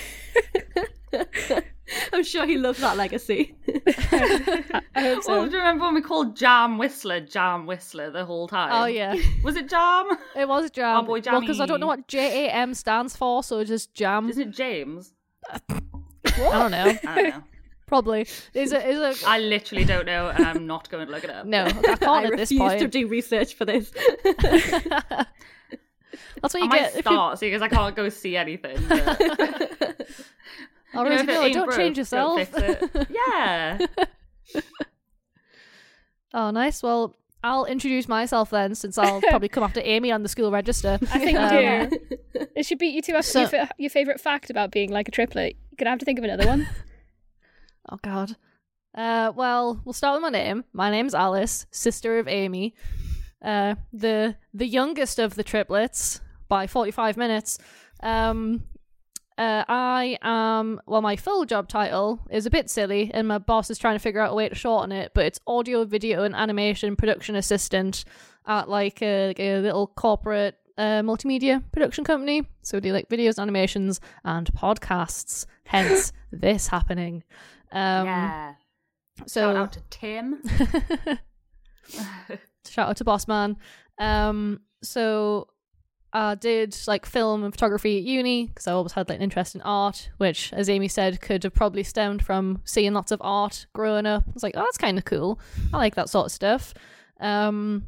I'm sure he loves that legacy.
I hope so.
Well, do you remember when we called Jam Whistler Jam Whistler the whole time?
oh yeah,
Was it Jam?
it was jam.
Oh, boy,
well, because I don't know
Jammy.
what J A M stands for, so just jam.
Isn't it James?
I don't know.
I don't know.
Probably is it is it.
I literally don't know, and I'm not going to look it up.
No, I can't
I
at this
refuse
point.
to do research for this.
That's what
I
you
might
get if you.
start, see, because I can't go see anything. But,
I'll
you know,
raise
if it
no,
ain't
don't
broke,
change yourself.
Don't fix it. Yeah.
Oh, nice. Well, I'll introduce myself then, since I'll probably come after Amy on the school register.
I think
Um,
you do. It should beat you to
so-
your, fa- your favourite fact about being like a triplet. You're going to have to think of another one.
Oh God. Uh, well, we'll start with my name. My name's Alice, sister of Amy, uh, the the youngest of the triplets by forty-five minutes. Um, uh, I am well. My full job title is a bit silly, and my boss is trying to figure out a way to shorten it. But it's audio, video, and animation production assistant at like a, a little corporate a multimedia production company. So we do like videos, animations, and podcasts. Hence this happening. Um,
yeah.
So
Shout out to Tim.
Shout out to Boss Man. Um, so I did like film and photography at uni because I always had like an interest in art, which, as Amy said, could have probably stemmed from seeing lots of art growing up. I was like, oh, that's kind of cool. I like that sort of stuff. Um,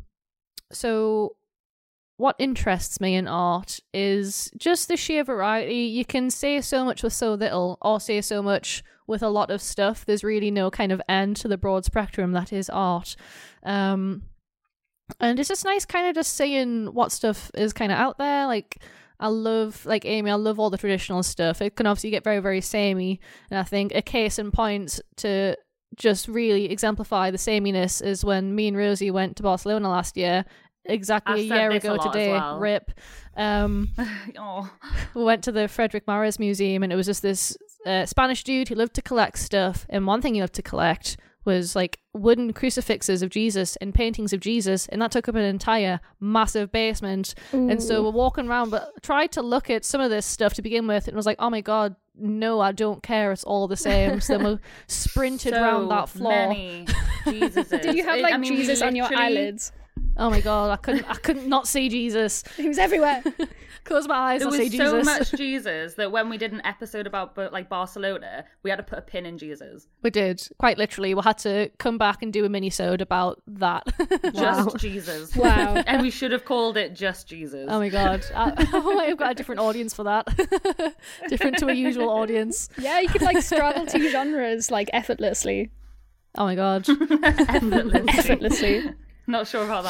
so what interests me in art is just the sheer variety. You can say so much with so little, or say so much with a lot of stuff. There's really no kind of end to the broad spectrum that is art. Um, and it's just nice kind of just seeing what stuff is kind of out there. Like, I love, like Amy, I love all the traditional stuff. It can obviously get very, very samey. And I think a case in point to just really exemplify the sameness is when me and Rosie went to Barcelona last year. Exactly
I've
a
said
year
this a
ago
lot as
today.
well.
Rip. Um,
Oh.
we went to the Frederick Mares Museum, and it was just this uh, Spanish dude who loved to collect stuff. And one thing he loved to collect was like wooden crucifixes of Jesus and paintings of Jesus, and that took up an entire massive basement.
Ooh.
And so we're walking around, but tried to look at some of this stuff to begin with, and was like, oh my god, no, I don't care, it's all the same. So then we sprinted
So
around that floor.
Many Jesuses.
Did you have
I-
like
I mean, we
Jesus on your
literally-
eyelids?
Oh my god, I couldn't I couldn't not see Jesus.
He was everywhere.
Close my eyes,
There
I
was
see Jesus.
so much Jesus that when we did an episode about but like Barcelona, we had to put a pin in Jesus.
We did, quite literally. We had to come back and do a mini-sode about that.
Just
Wow.
Jesus.
Wow.
And we should have called it Just Jesus.
Oh my god. I, I might have got a different audience for that. Different to a usual audience.
Yeah, you could like straddle two genres like effortlessly.
Oh my god.
Effortlessly.
Effortlessly.
Not sure about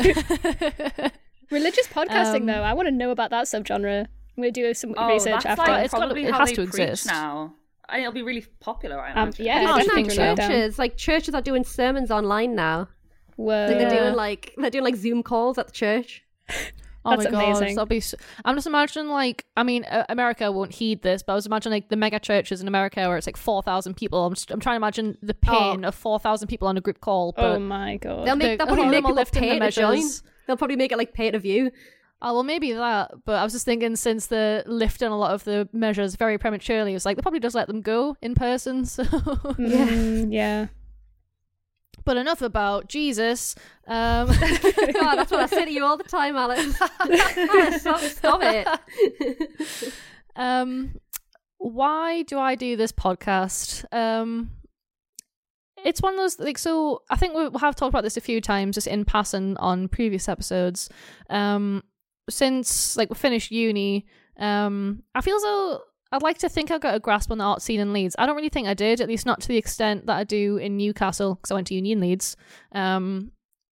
that.
Religious podcasting,
Um,
though, I want to know about that subgenre. I'm going to do some
Oh,
research
that's
after.
like
It's gotta-
probably
it
how
has
they
to
preach
exist.
now. I, it'll be really popular, I
Um,
imagine.
yeah,
I
Even
think
like
so.
churches, like churches are doing sermons online now.
Whoa.
Like they're
Yeah.
doing like they're doing like Zoom calls at the church.
Oh
That's
my god.
amazing.
That'll be so... I'm just imagining like, I mean, uh, America won't heed this, but I was imagining like the mega churches in America where it's like four thousand people. I'm, just, I'm trying to imagine the pain of four thousand people on a group call. But
Oh my god.
They'll make
the-
they'll
a lot
probably
of
make
them are
people
lifting the
pay to join.
measures.
They'll probably make it like pay to view.
Oh, well, maybe that, but I was just thinking since they're lifting a lot of the measures very prematurely, it's like they probably just let them go in person. So,
Mm, yeah.
but enough about Jesus. Um,
God, that's what I say to you all the time, Alex. Alex, stop, stop it.
um, why do I do this podcast? Um, it's one of those like so. I think we have talked about this a few times, just in passing on previous episodes. Um, since like we finished uni, um, I feel as though I'd like to think I got a grasp on the art scene in Leeds. I don't really think I did, at least not to the extent that I do in Newcastle, because I went to uni in Leeds. Um,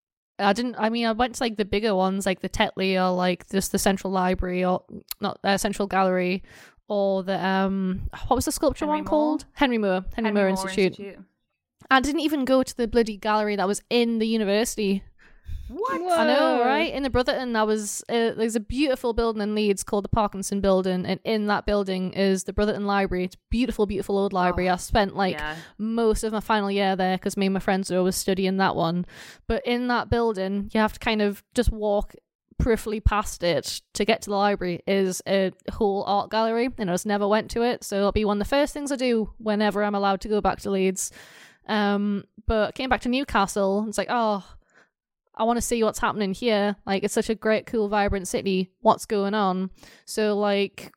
I didn't. I mean, I went to like the bigger ones, like the Tetley, or like just the Central Library, or not uh, Central Gallery, or the um, what was the sculpture
Henry
one
Moore?
called? Henry Moore, Henry, Moore, Institute. I didn't even go to the bloody gallery that was in the university.
What?
Whoa.
I know, right? In the Brotherton, I was. Uh, there's a beautiful building in Leeds called the Parkinson Building, and in that building is the Brotherton Library. It's a beautiful, beautiful old library.
Oh,
I spent like
yeah.
most of my final year there because me and my friends were always studying that one. But in that building, you have to kind of just walk peripherally past it to get to the library. Is a whole art gallery, and I just never went to it. So it'll be one of the first things I do whenever I'm allowed to go back to Leeds. Um, but came back to Newcastle. And it's like, oh, I want to see what's happening here. Like, it's such a great, cool, vibrant city. What's going on? So, like,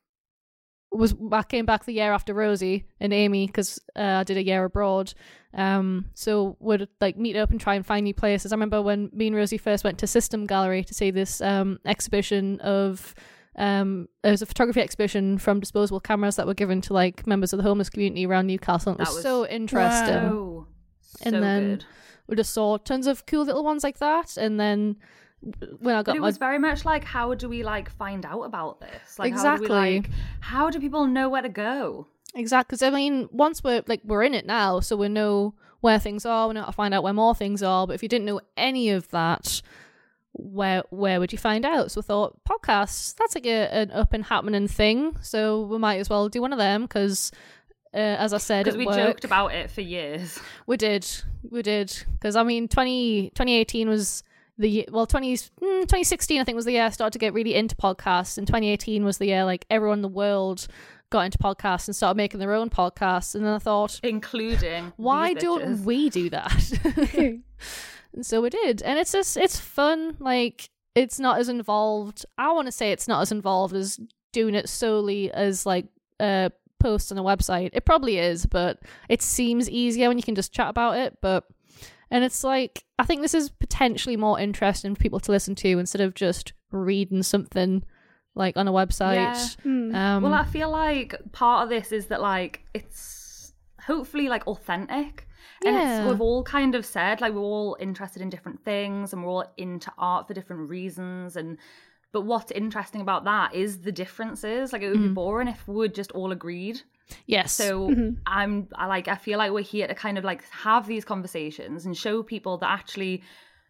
was I came back the year after Rosie and Amy because uh, I did a year abroad. Um, so would like meet up and try and find new places. I remember when me and Rosie first went to System Gallery to see this um exhibition of um it was a photography exhibition from disposable cameras that were given to like members of the homeless community around Newcastle. And it
That
was,
was-
so interesting.
Oh,
And
so
then
good.
We just saw tons of cool little ones like that. And then when I got
But it
my
was very much like, how do we like find out about this? Like,
Exactly.
How do, we, like, how do people know where to go?
Exactly, because I mean, once we're like we're in it now, so we know where things are. We know how to find out where more things are. But if you didn't know any of that, where where would you find out? So I thought podcasts, that's like a, an up and happening thing. So we might as well do one of them because, uh, as I said,
Because
at
we
work,
joked about it for years.
we did, we did. Because I mean, twenty, twenty eighteen was the well twenty, twenty sixteen I think was the year I started to get really into podcasts, and twenty eighteen was the year like everyone in the world got into podcasts and started making their own podcasts. And then I thought,
including
why
these
don't
bitches.
we do that? And so we did, and it's just it's fun. Like, it's not as involved. I want to say it's not as involved as doing it solely as like uh posts on a website. It probably is, but it seems easier when you can just chat about it. But and it's like, I think this is potentially more interesting for people to listen to instead of just reading something like on a website.
Yeah.
Mm.
Um,
Well, I feel like part of this is that like it's hopefully like authentic. And
Yeah.
it's, we've all kind of said like we're all interested in different things and we're all into art for different reasons. And but what's interesting about that is the differences. Like, it would be boring if we would just all agreed.
yes.
So
Mhm.
I'm I like I feel like we're here to kind of like have these conversations and show people that actually,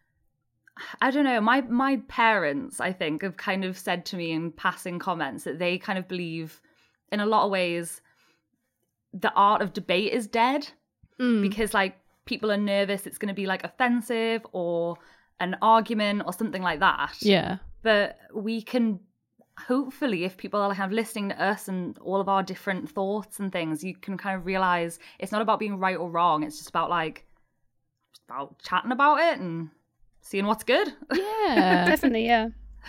I don't know, my my parents, I think, have kind of said to me in passing comments that they kind of believe in a lot of ways the art of debate is dead.
Mm.
Because like people are nervous it's going to be like offensive or an argument or something like that.
Yeah.
But we can hopefully, if people are kind of listening to us and all of our different thoughts and things, you can kind of realize it's not about being right or wrong. It's just about like just about chatting about it and seeing what's good.
Yeah.
Definitely, yeah.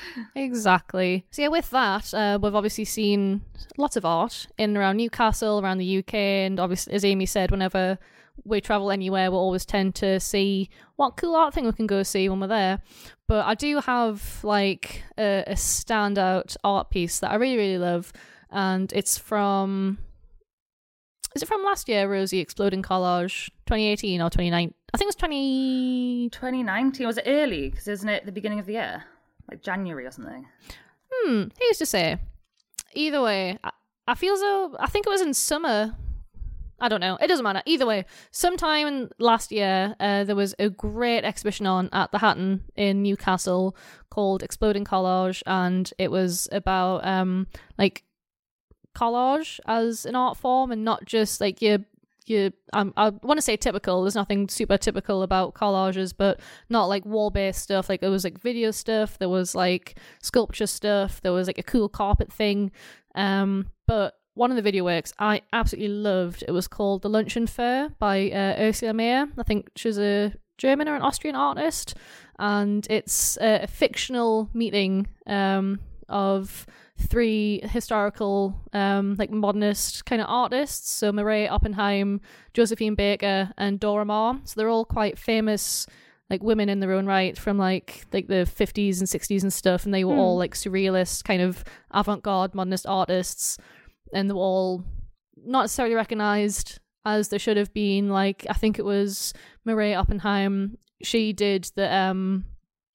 Exactly. So yeah, with that, uh, we've obviously seen lots of art in and around Newcastle, around the U K, and obviously, as Amy said, whenever we travel anywhere, we'll always tend to see what cool art thing we can go see when we're there. But I do have like a, a standout art piece that I really, really love, and it's from. Is it from last year, Rosie? Exploding Collage, twenty eighteen or twenty nineteen? I think it was twenty.
twenty nineteen, was it early? Because isn't it the beginning of the year? Like January or something?
Hmm, who's to say? Either way, I, I feel as though, I think it was in summer. I don't know. It doesn't matter. Either way, sometime in last year, uh, there was a great exhibition on at the Hatton in Newcastle called Exploding Collage, and it was about um like collage as an art form, and not just like your you um, I want to say typical. There's nothing super typical about collages, but not like wall-based stuff. Like, it was like video stuff, there was like sculpture stuff, there was like a cool carpet thing. Um, but one of the video works I absolutely loved. It was called The Luncheon Fair by uh, Ursula Mayer. I think she's a German or an Austrian artist, and it's a, a fictional meeting um of three historical um like modernist kind of artists, so Murray Oppenheim, Josephine Baker, and Dora Maar. So they're all quite famous like women in their own right from like like the fifties and sixties and stuff, and they were
Hmm.
all like surrealist kind of avant-garde modernist artists, and they were all not necessarily recognized as they should have been. Like, I think it was Murray Oppenheim, she did the um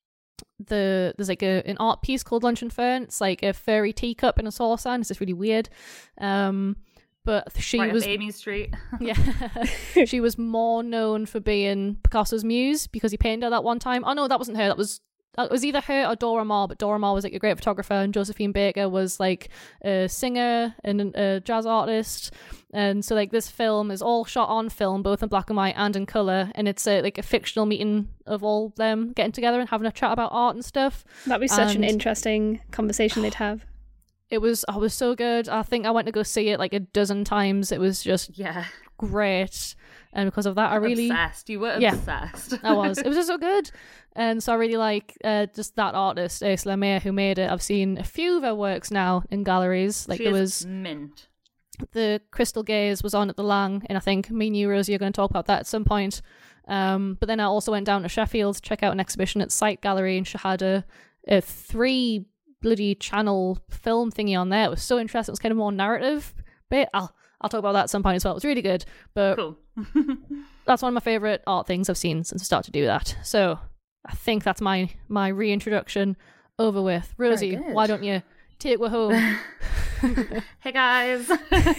the there's like a an art piece called Luncheon Fair, and it's like a furry teacup in a saucer, and it's just really weird. Um but she
Right
was
up Amy Street.
yeah she was more known for being Picasso's muse because he painted her that one time. Oh no, that wasn't her, that was it was either her or Dora Maar, but Dora Maar was like a great photographer, and Josephine Baker was like a singer and a jazz artist. And so like this film is all shot on film, both in black and white and in colour, and it's a, like a fictional meeting of all them getting together and having a chat about art and stuff.
That'd be such an
And-
interesting conversation they'd have.
It was oh, it was so good. I think I went to go see it like a dozen times. It was just
Yeah.
great, and because of that, I really
Obsessed. You were
Yeah.
obsessed.
I was. It was just so good. And so I really like uh, just that artist, Ursula Mayer, who made it. I've seen a few of her works now in galleries. Like,
She
there
is
was
mint.
the Crystal Gaze was on at the Lang, and I think me and you, Rosie, are going to talk about that at some point. Um, but then I also went down to Sheffield to check out an exhibition at Sight Gallery, and she had a, a three bloody channel film thingy on there. It was so interesting. It was kind of more narrative bit. I'll I'll talk about that at some point as well. It was really good. But
Cool.
that's one of my favourite art things I've seen since I started to do that. So I think that's my my reintroduction over with. Rosie,
good.
why don't you take me home?
Hey guys.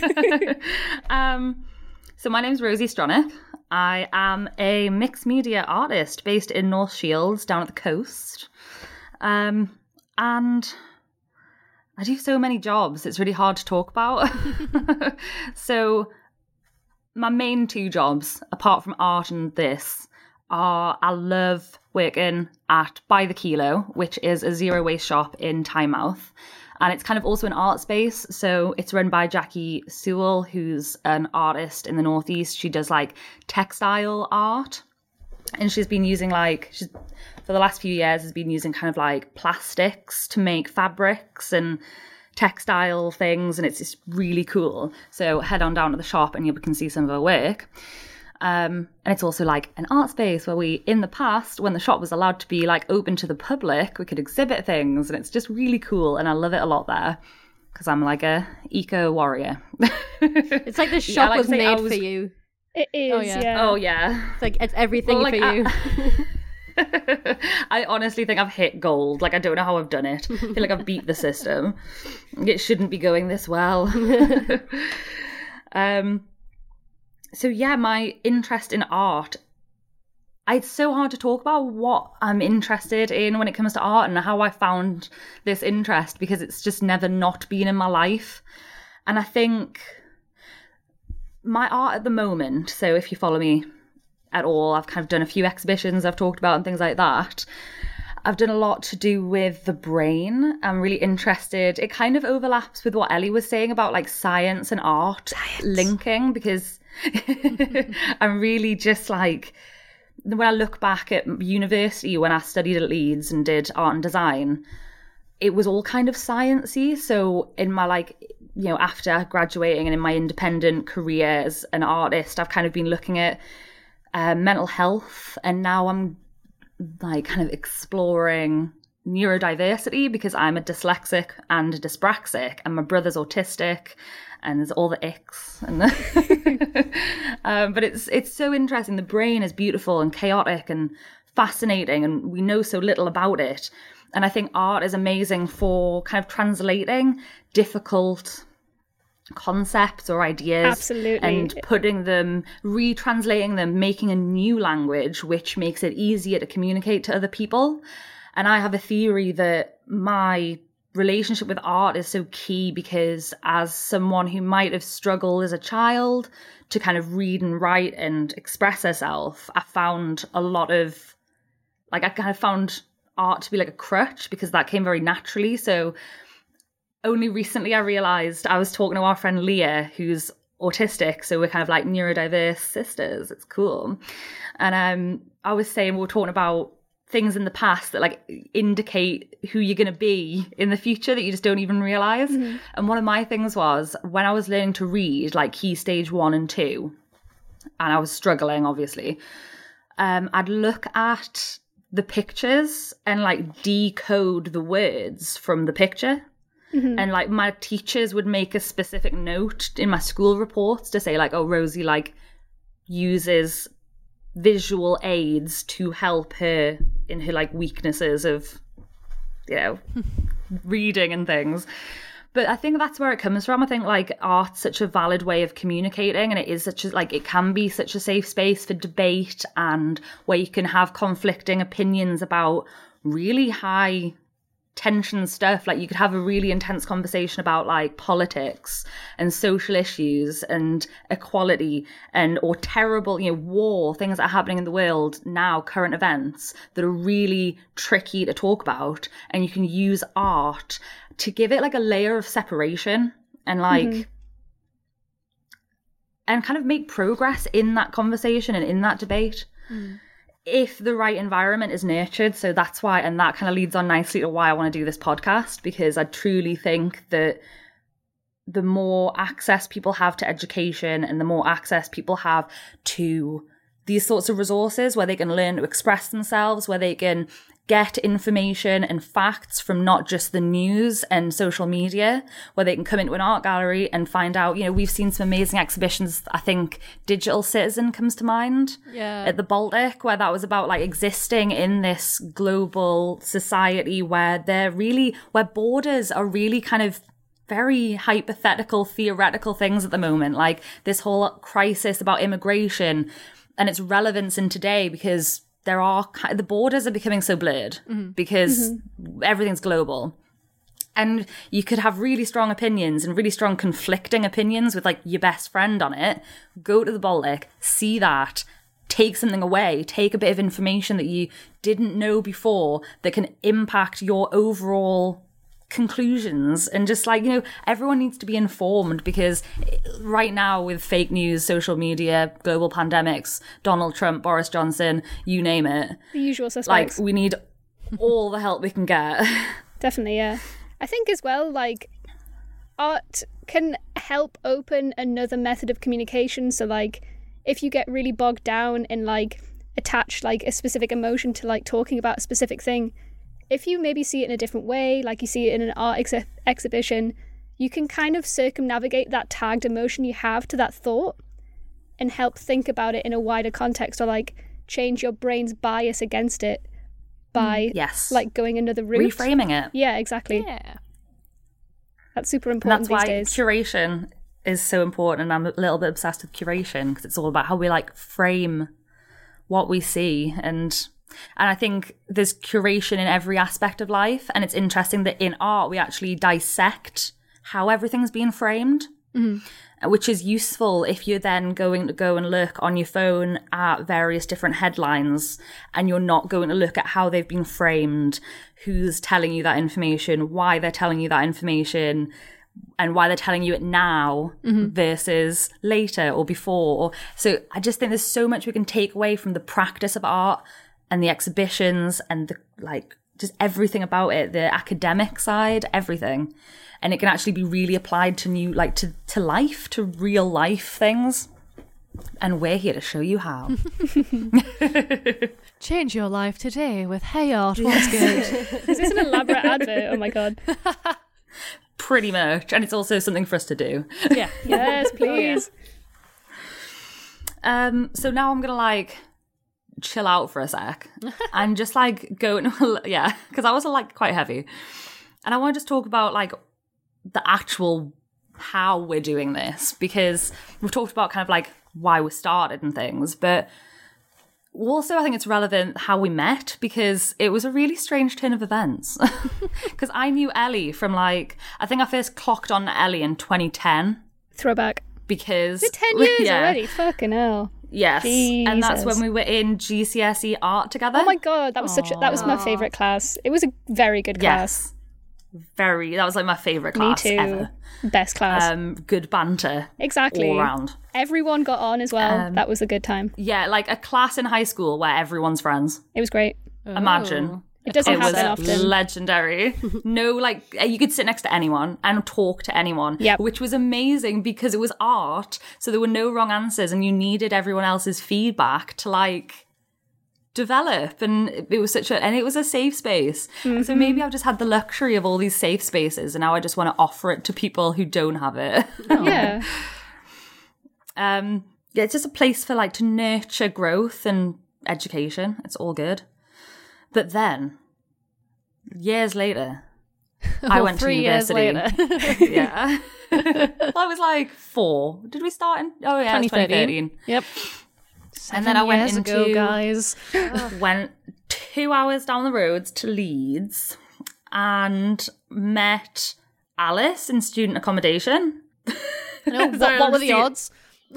um, so my name's Rosie Stronach. I am a mixed media artist based in North Shields down at the coast. Um, and I do so many jobs, it's really hard to talk about. So my main two jobs, apart from art and this, are, I love working at By the Kilo, which is a zero waste shop in Tynemouth. And it's kind of also an art space. So it's run by Jackie Sewell, who's an artist in the Northeast. She does like textile art. And she's been using like, she's, for the last few years, has been using kind of like plastics to make fabrics and textile things. And it's just really cool. So head on down to the shop and you can see some of her work. Um, and it's also like an art space where we, in the past, when the shop was allowed to be like open to the public, we could exhibit things, and it's just really cool. And I love it a lot there because I'm like a eco warrior.
It's like the shop
yeah, like
was made
was...
for you.
It is,
Oh, yeah.
yeah.
Oh yeah,
it's like it's everything
well, like,
for you.
I... I honestly think I've hit gold. Like I don't know how I've done it. I feel like I've beat the system. It shouldn't be going this well. um. So yeah, my interest in art, it's so hard to talk about what I'm interested in when it comes to art and how I found this interest because it's just never not been in my life. And I think my art at the moment, so if you follow me at all, I've kind of done a few exhibitions I've talked about and things like that. I've done a lot to do with the brain. I'm really interested. It kind of overlaps with what Ellie was saying about like science and art science. linking because I'm really just like, when I look back at university, when I studied at Leeds and did art and design, it was all kind of sciencey. So in my like, you know, after graduating and in my independent career as an artist, I've kind of been looking at uh, mental health, and now I'm like kind of exploring neurodiversity because I'm a dyslexic and a dyspraxic and my brother's autistic and there's all the icks and the um, but it's it's so interesting. The brain is beautiful and chaotic and fascinating and we know so little about it, and I think art is amazing for kind of translating difficult concepts or ideas.
Absolutely.
And putting them, retranslating them, making a new language which makes it easier to communicate to other people. And I have a theory that my relationship with art is so key because as someone who might have struggled as a child to kind of read and write and express herself, I found a lot of, like I kind of found art to be like a crutch because that came very naturally. So only recently I realised, I was talking to our friend Leah, who's autistic, so we're kind of like neurodiverse sisters. It's cool. And um, I was saying, we were talking about things in the past that like indicate who you're going to be in the future that you just don't even realise. Mm-hmm. And one of my things was, when I was learning to read, like key stage one and two, and I was struggling, obviously, um, I'd look at the pictures and like decode the words from the picture. Mm-hmm. And like my teachers would make a specific note in my school reports to say like, oh, Rosie like uses visual aids to help her in her like weaknesses of, you know, reading and things. But I think that's where it comes from. I think like art's such a valid way of communicating, and it is such a, like, it can be such a safe space for debate and where you can have conflicting opinions about really high tension stuff. Like you could have a really intense conversation about like politics and social issues and equality and or terrible, you know, war, things that are happening in the world now, current events that are really tricky to talk about, and you can use art to give it like a layer of separation and like mm-hmm. and kind of make progress in that conversation and in that debate. Mm. If the right environment is nurtured. So that's why, and that kind of leads on nicely to why I want to do this podcast, because I truly think that the more access people have to education and the more access people have to these sorts of resources where they can learn to express themselves, where they can get information and facts from not just the news and social media, where they can come into an art gallery and find out, you know, we've seen some amazing exhibitions. I think Digital Citizen comes to mind
yeah.
at the Baltic, where that was about like existing in this global society where they're really, where borders are really kind of very hypothetical, theoretical things at the moment, like this whole crisis about immigration and its relevance in today, because there are, the borders are becoming so blurred mm-hmm. because mm-hmm. everything's global. And you could have really strong opinions and really strong conflicting opinions with like your best friend on it. Go to the Baltic, see that, take something away, take a bit of information that you didn't know before that can impact your overall conclusions. And just like, you know, everyone needs to be informed, because right now with fake news, social media, global pandemics, Donald Trump, Boris Johnson, you name it,
The usual suspects.
like we need all the help we can get.
Definitely, yeah. I think as well, like, art can help open another method of communication. So, like, if you get really bogged down and, like, attach, like, a specific emotion to, like, talking about a specific thing, if you maybe see it in a different way, like you see it in an art ex- exhibition, you can kind of circumnavigate that tagged emotion you have to that thought and help think about it in a wider context, or, like, change your brain's bias against it by,
Yes.
like, going another route.
Reframing it.
Yeah, exactly.
Yeah.
That's super
And
important
that's why
these days.
curation is so important, and I'm a little bit obsessed with curation, because it's all about how we like frame what we see. And and I think there's curation in every aspect of life, and it's interesting that in art we actually dissect how everything's being framed, mm-hmm. which is useful if you're then going to go and look on your phone at various different headlines, and you're not going to look at how they've been framed, who's telling you that information, why they're telling you that information, and why they're telling you it now mm-hmm. versus later or before. Or, so I just think there's so much we can take away from the practice of art and the exhibitions and the, like, just everything about it, the academic side, everything. And it can actually be really applied to new, like, to, to life, to real life things. And we're here to show you how.
Change your life today with Hey Art, what's good?
Is this an elaborate advert? Oh my god.
Pretty much. And it's also something for us to do.
Yeah.
Yes, please.
Um, so now I'm going to, like, chill out for a sec and just, like, go into, yeah, because I was, like, quite heavy. And I want to just talk about, like, the actual how we're doing this, because we've talked about kind of, like, why we started and things, but also I think it's relevant how we met, because it was a really strange turn of events. Because I knew Ellie from, like, I think I first clocked on Ellie in twenty ten.
Throwback.
Because
Is it ten years
yeah,
already? Fucking hell.
Yes, and that's
Jesus.
when we were in G C S E art together.
Oh my god, that was such a, that was my favourite class. It was a very good class.
Yes, very. That was like my favourite
Me
class
too.
ever.
Best class.
Um, good banter.
Exactly.
All around.
Everyone got on as well.
Um,
that was a good time.
Yeah, like a class in high school where everyone's friends.
It was great.
Imagine.
It doesn't
It was
happen often.
legendary. No, like, you could sit next to anyone and talk to anyone,
Yep.
which was amazing because it was art, so there were no wrong answers, and you needed everyone else's feedback to, like, develop. And it was such a, and it was a safe space.
Mm-hmm.
So maybe I've just had the luxury of all these safe spaces, and now I just want to offer it to people who don't have it.
Yeah.
Um, yeah, it's just a place for, like, to nurture growth and education. It's all good. But then, years later, I
Oh,
went
three
to university.
years later.
Yeah. Well, I was like four. Did we start in? Oh, yeah, it was twenty thirteen.
Yep.
And then I went
years
into,
ago, guys.
went two hours down the road to Leeds and met Alice in student accommodation.
No,
So
what, what were the
stu-
odds?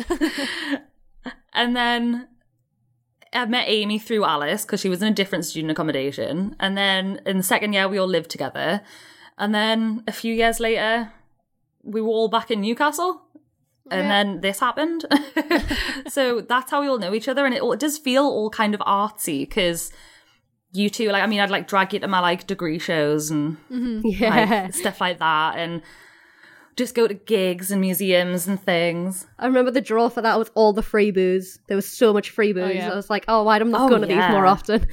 And then I met Amy through Alice because she was in a different student accommodation. And then in the second year, we all lived together. And then a few years later, we were all back in Newcastle. And
Yeah.
then this happened. So that's how we all know each other. And it, all, it does feel all kind of artsy because you two, like, I mean, I'd like drag you to my like degree shows and
Yeah.
like, stuff like that. And just go to gigs and museums and things.
I remember the draw for that was all the free booze. There was so much free booze.
yeah.
I was like, oh, why am I not
Oh,
going to
yeah.
these more often?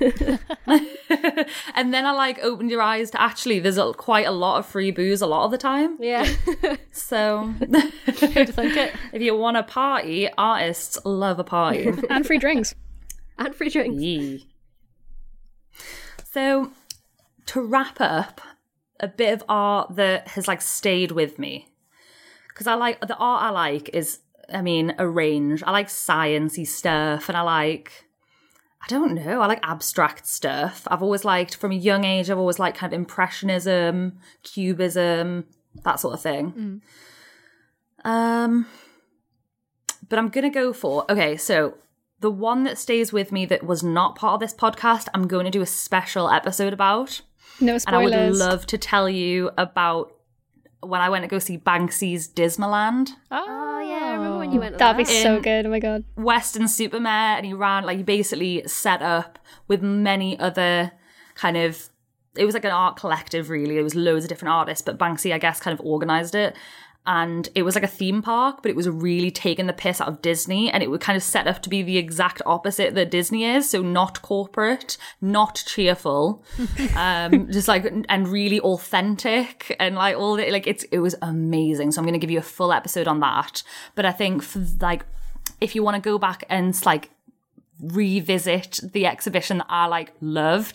And then I like opened your eyes to actually there's a, quite a lot of free booze a lot of the time.
Yeah.
So
Who'd think it?
if you want a party, artists love a party.
And free drinks.
And free drinks.
Yee. So to wrap up, a bit of art that has like stayed with me. Because I like the art I like is, I mean, a range. I like sciencey stuff and I like I don't know, I like abstract stuff. I've always liked, from a young age, I've always liked kind of impressionism, cubism, that sort of thing. Mm. Um, but I'm going to go for, okay, so the one that stays with me that was not part of this podcast, I'm going to do a special episode about.
No
And I would
spoilers.
love to tell you about when I went to go see Banksy's Dismaland.
Oh, yeah, I remember when you went to
That'd be
that.
so
In-
good. Oh my god.
Western Supermare, and he ran, like, he basically set up with many other kind of, it was like an art collective, really. It was loads of different artists, but Banksy, I guess, kind of organised it. And it was like a theme park, but it was really taking the piss out of Disney, and it would kind of set up to be the exact opposite that Disney is. So not corporate, not cheerful, um, just like, and really authentic, and like all the, like it's, it was amazing. So I'm going to give you a full episode on that. But I think for like, if you want to go back and like revisit the exhibition that I like loved,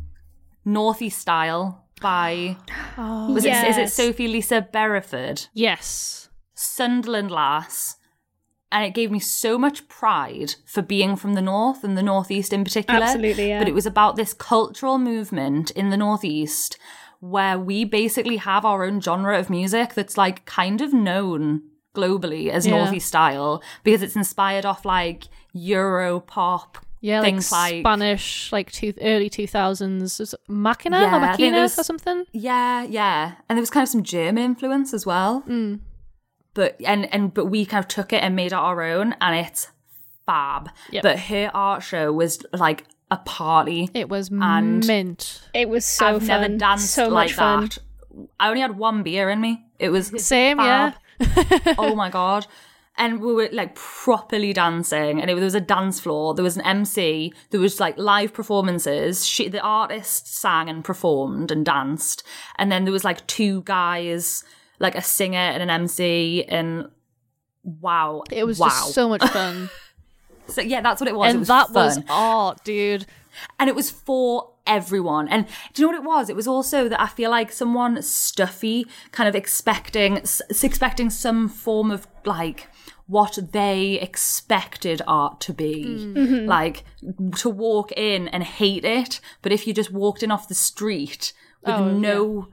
Northeast Style by
Oh,
was it, is it
Yes.
Sophie Lisa Berriford,
yes.
Sunderland lass, and it gave me so much pride for being from the north and the northeast in particular.
Absolutely, yeah.
But it was about this cultural movement in the northeast where we basically have our own genre of music that's like kind of known globally as
Yeah.
Northeast Style because it's inspired off like Euro pop.
Yeah, like
things like
Spanish, like two, early two thousands. Is it Machina
Yeah,
or
I think
Machina
there's-
or something?
Yeah, yeah. And there was kind of some German influence as well.
Mm.
But and and but we kind of took it and made it our own, and it's fab.
Yep.
But her art show was like a party.
It was
And-
mint.
It was so
I've
fun.
never danced
so
like
much fun.
that. I only had one beer in me. It was
Same,
fab.
yeah.
Oh my god. And we were like properly dancing, and it, there was a dance floor, there was an M C, there was like live performances. She, the artist sang and performed and danced, and then there was like two guys, like a singer and an M C, and wow,
It was
wow.
just so much fun.
So yeah, that's what it was.
and
it was
that
fun.
was art, dude.
And it was for everyone. And do you know what it was? It was also that I feel like someone stuffy, kind of expecting, s- expecting some form of like what they expected art to be. Like to walk in and hate it. But if you just walked in off the street with
Oh,
no,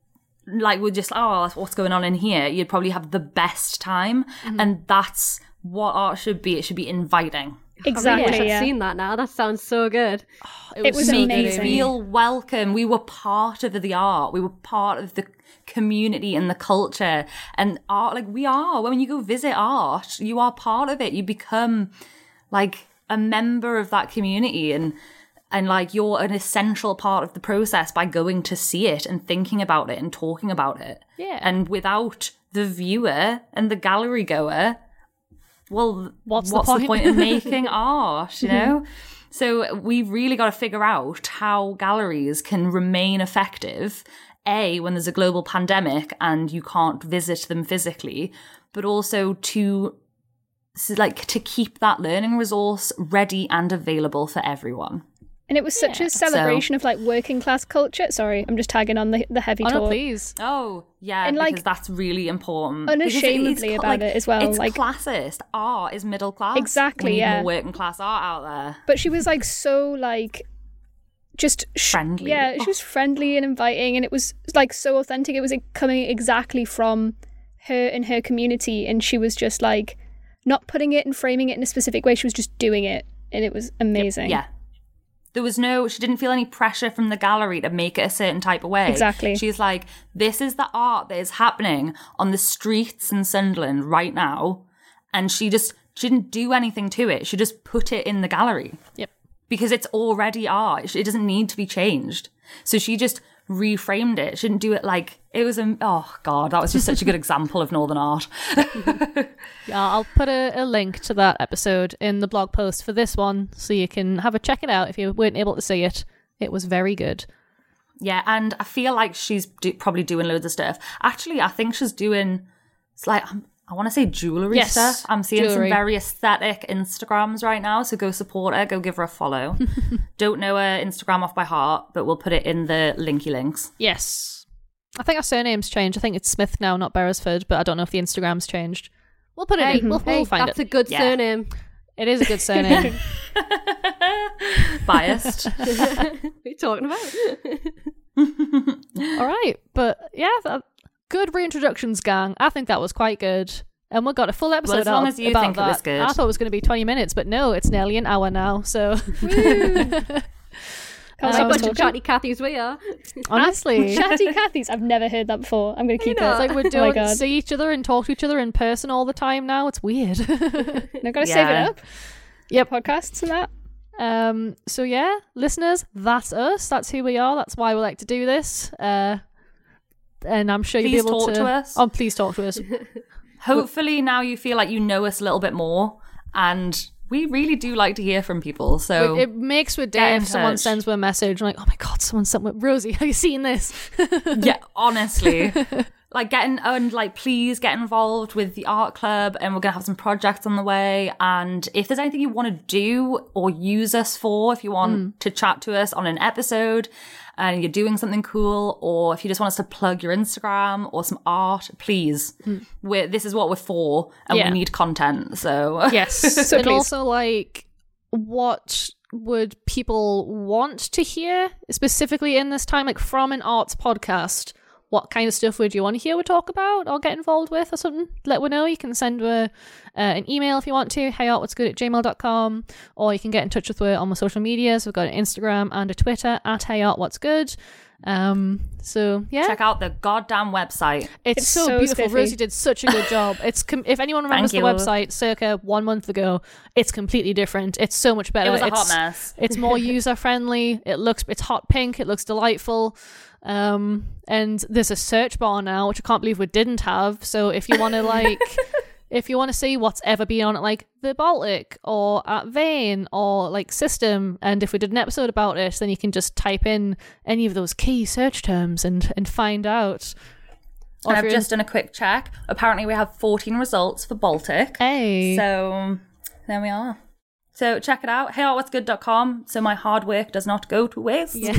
like, we're just, oh, what's going on in here? You'd probably have the best time. And that's what art should be. It should be inviting.
I really
Exactly.
wish I'd
yeah.
seen that now. That sounds so good.
It was
so
Make
good,
you
amazing.
Amy.
feel welcome. We were part of the art. We were part of the community and the culture and art. Like we are. When you go visit art, you are part of it. You become like a member of that community, and and like you're an essential part of the process by going to see it and thinking about it and talking about it.
Yeah.
And without the viewer and the gallery goer, well,
What's
what's,
the
the,
point?
point in making art, you know? So we've really got to figure out how galleries can remain effective, A, when there's a global pandemic and you can't visit them physically, but also to so like to keep that learning resource ready and available for everyone.
And it was such
Yeah.
a celebration of like working class culture. Sorry, I'm just tagging on the, the heavy
Oh, no,
talk.
please.
Oh, yeah,
And,
because
like,
that's really important. Because it is
unashamedly
cl-
about
like,
it as well,
It's
like-
classist. Art is middle class.
Exactly,
We need
yeah.
more working class art out there.
But she was like so like just sh-
Friendly.
Yeah, she was friendly and inviting, and it was like so authentic. It was like, coming exactly from her and her community, and she was just like not putting it and framing it in a specific way. She was just doing it, and it was amazing.
Yeah. There was no, she didn't feel any pressure from the gallery to make it a certain type of way.
Exactly.
She's like, this is the art that is happening on the streets in Sunderland right now. And she just, she didn't do anything to it. She just put it in the gallery.
Yep.
Because it's already art. It doesn't need to be changed. So she just reframed it. She didn't do it like, it was, a, oh God, that was just such a good example of Northern art.
Yeah, I'll put a, a link to that episode in the blog post for this one so you can have a check it out if you weren't able to see it. It was very good.
Yeah, and I feel like she's do- probably doing loads of stuff. Actually, I think she's doing, it's like, um, I want to say jewellery
Yes,
stuff. I'm seeing
jewellery.
some very aesthetic Instagrams right now, so go support her, go give her a follow. Don't know her Instagram off by heart, but we'll put it in the linky links.
Yes. I think our surname's changed. I think it's Smith now, not Beresford, but I don't know if the Instagram's changed. We'll put it
Hey,
in. We'll,
hey,
we'll find
that's
it.
a good
Yeah.
surname.
It is a good surname.
Biased.
What are you talking about?
All right. But yeah, that, good reintroductions, gang. I think that was quite good. And we've got a full episode
as long
out
as you
about
think it
that.
was good.
I thought it was going to be twenty minutes, but no, it's nearly an hour now. So,
Can't
Like
stop
a bunch of
talking.
chatty Cathys we are.
honestly,
Chatty Cathy's. I've never heard that before. I'm going to keep
know.
it.
it's like we
Oh my
don't
God.
see each other and talk to each other in person all the time now. It's weird.
No, got to save
Yeah.
it up.
Yep.
Podcasts and that.
Um, so yeah, listeners, that's us. That's who we are. That's why we like to do this. Uh, and I'm sure
Please
you'll be able
talk to us.
Oh, please talk to us.
Hopefully now you feel like you know us a little bit more, and we really do like to hear from people. So
it, it makes with
Get
day
in
if someone
touch.
sends me a message. I'm like, oh my god, someone sent me Rosie. Have you seen this?
yeah, honestly, like getting and like please get involved with the art club, and we're gonna have some projects on the way. And if there's anything you want to do or use us for, if you want
Mm.
to chat to us on an episode and you're doing something cool, or if you just want us to plug your Instagram or some art, please. We're this is what we're for, and
Mm. Yeah.
we need content. So
Yes.
So
and
please.
also, like, what would people want to hear specifically in this time? Like, from an arts podcast, what kind of stuff would you want to hear we talk about or get involved with or something? Let me know. You can send a, uh, an email if you want to, heyoutwhatsgood at gmail dot com, or you can get in touch with us on my social medias. We've got an Instagram and a Twitter at heyoutwhatsgood. Um, so yeah,
check out the goddamn website.
it's,
It's
so,
so
beautiful.
spiffy.
Rosie did such a good job. It's com- if anyone remembers the
you.
website circa one month ago, it's completely different. It's so much better.
It was a
it's,
hot mess.
It's more user friendly. It looks it's hot pink. It looks delightful. Um, and there's a search bar now, which I can't believe we didn't have. So if you want to like. If you want to see what's ever been on at like the Baltic or at Vane or like System, and if we did an episode about it, then you can just type in any of those key search terms and, and find out. Or
And
if
I've
you're in-
just done a quick check. Apparently, we have fourteen results for Baltic.
Hey.
So there we are. So check it out. hey art what's good dot com. So my hard work does not go to waste.
Yeah.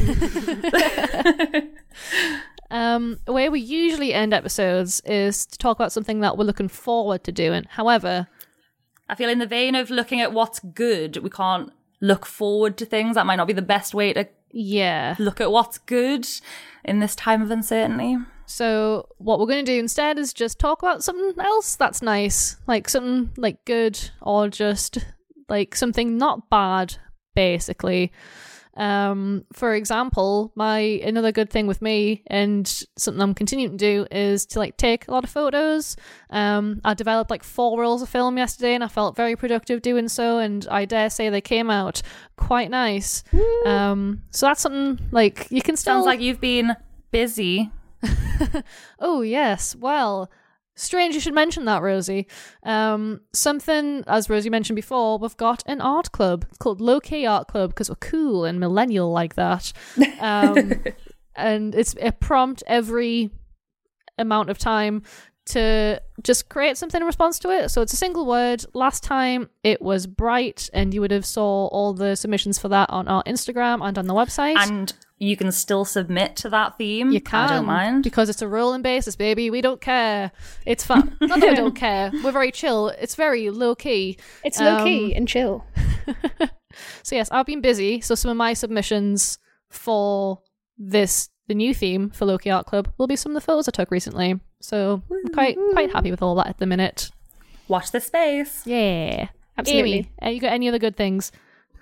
Um, the way we usually end episodes is to talk about something that we're looking forward to doing. However,
I feel in the vein of looking at what's good, we can't look forward to things. That might not be the best way to
yeah.
look at what's good in this time of uncertainty.
So what we're going to do instead is just talk about something else that's nice, like something like good or just like something not bad, basically. Um, for example, my another good thing with me and something I'm continuing to do is to like take a lot of photos. Um, I developed like four rolls of film yesterday, and I felt very productive doing so. And I dare say they came out quite nice. Um, so that's something like you can still
Sounds like you've been busy.
Oh, yes. Well, strange you should mention that, Rosie. Um, something, as Rosie mentioned before, we've got an art club. It's called Low Key Art Club because we're cool and millennial like that. Um, and it's a prompt every amount of time to just create something in response to it. So it's a single word. Last time it was bright, and you would have saw all the submissions for that on our Instagram and on the website.
And you can still submit to that theme.
You can,
I don't mind.
because it's a rolling basis, baby. We don't care. It's fun. Not that we don't care. We're very chill. It's very low key.
It's low
Um,
key and chill.
So yes, I've been busy. So some of my submissions for this, the new theme for Low Key Art Club, will be some of the photos I took recently. So I'm quite quite happy with all that at the minute.
Watch this space.
Yeah.
Absolutely.
Amy, uh, you got any other good things?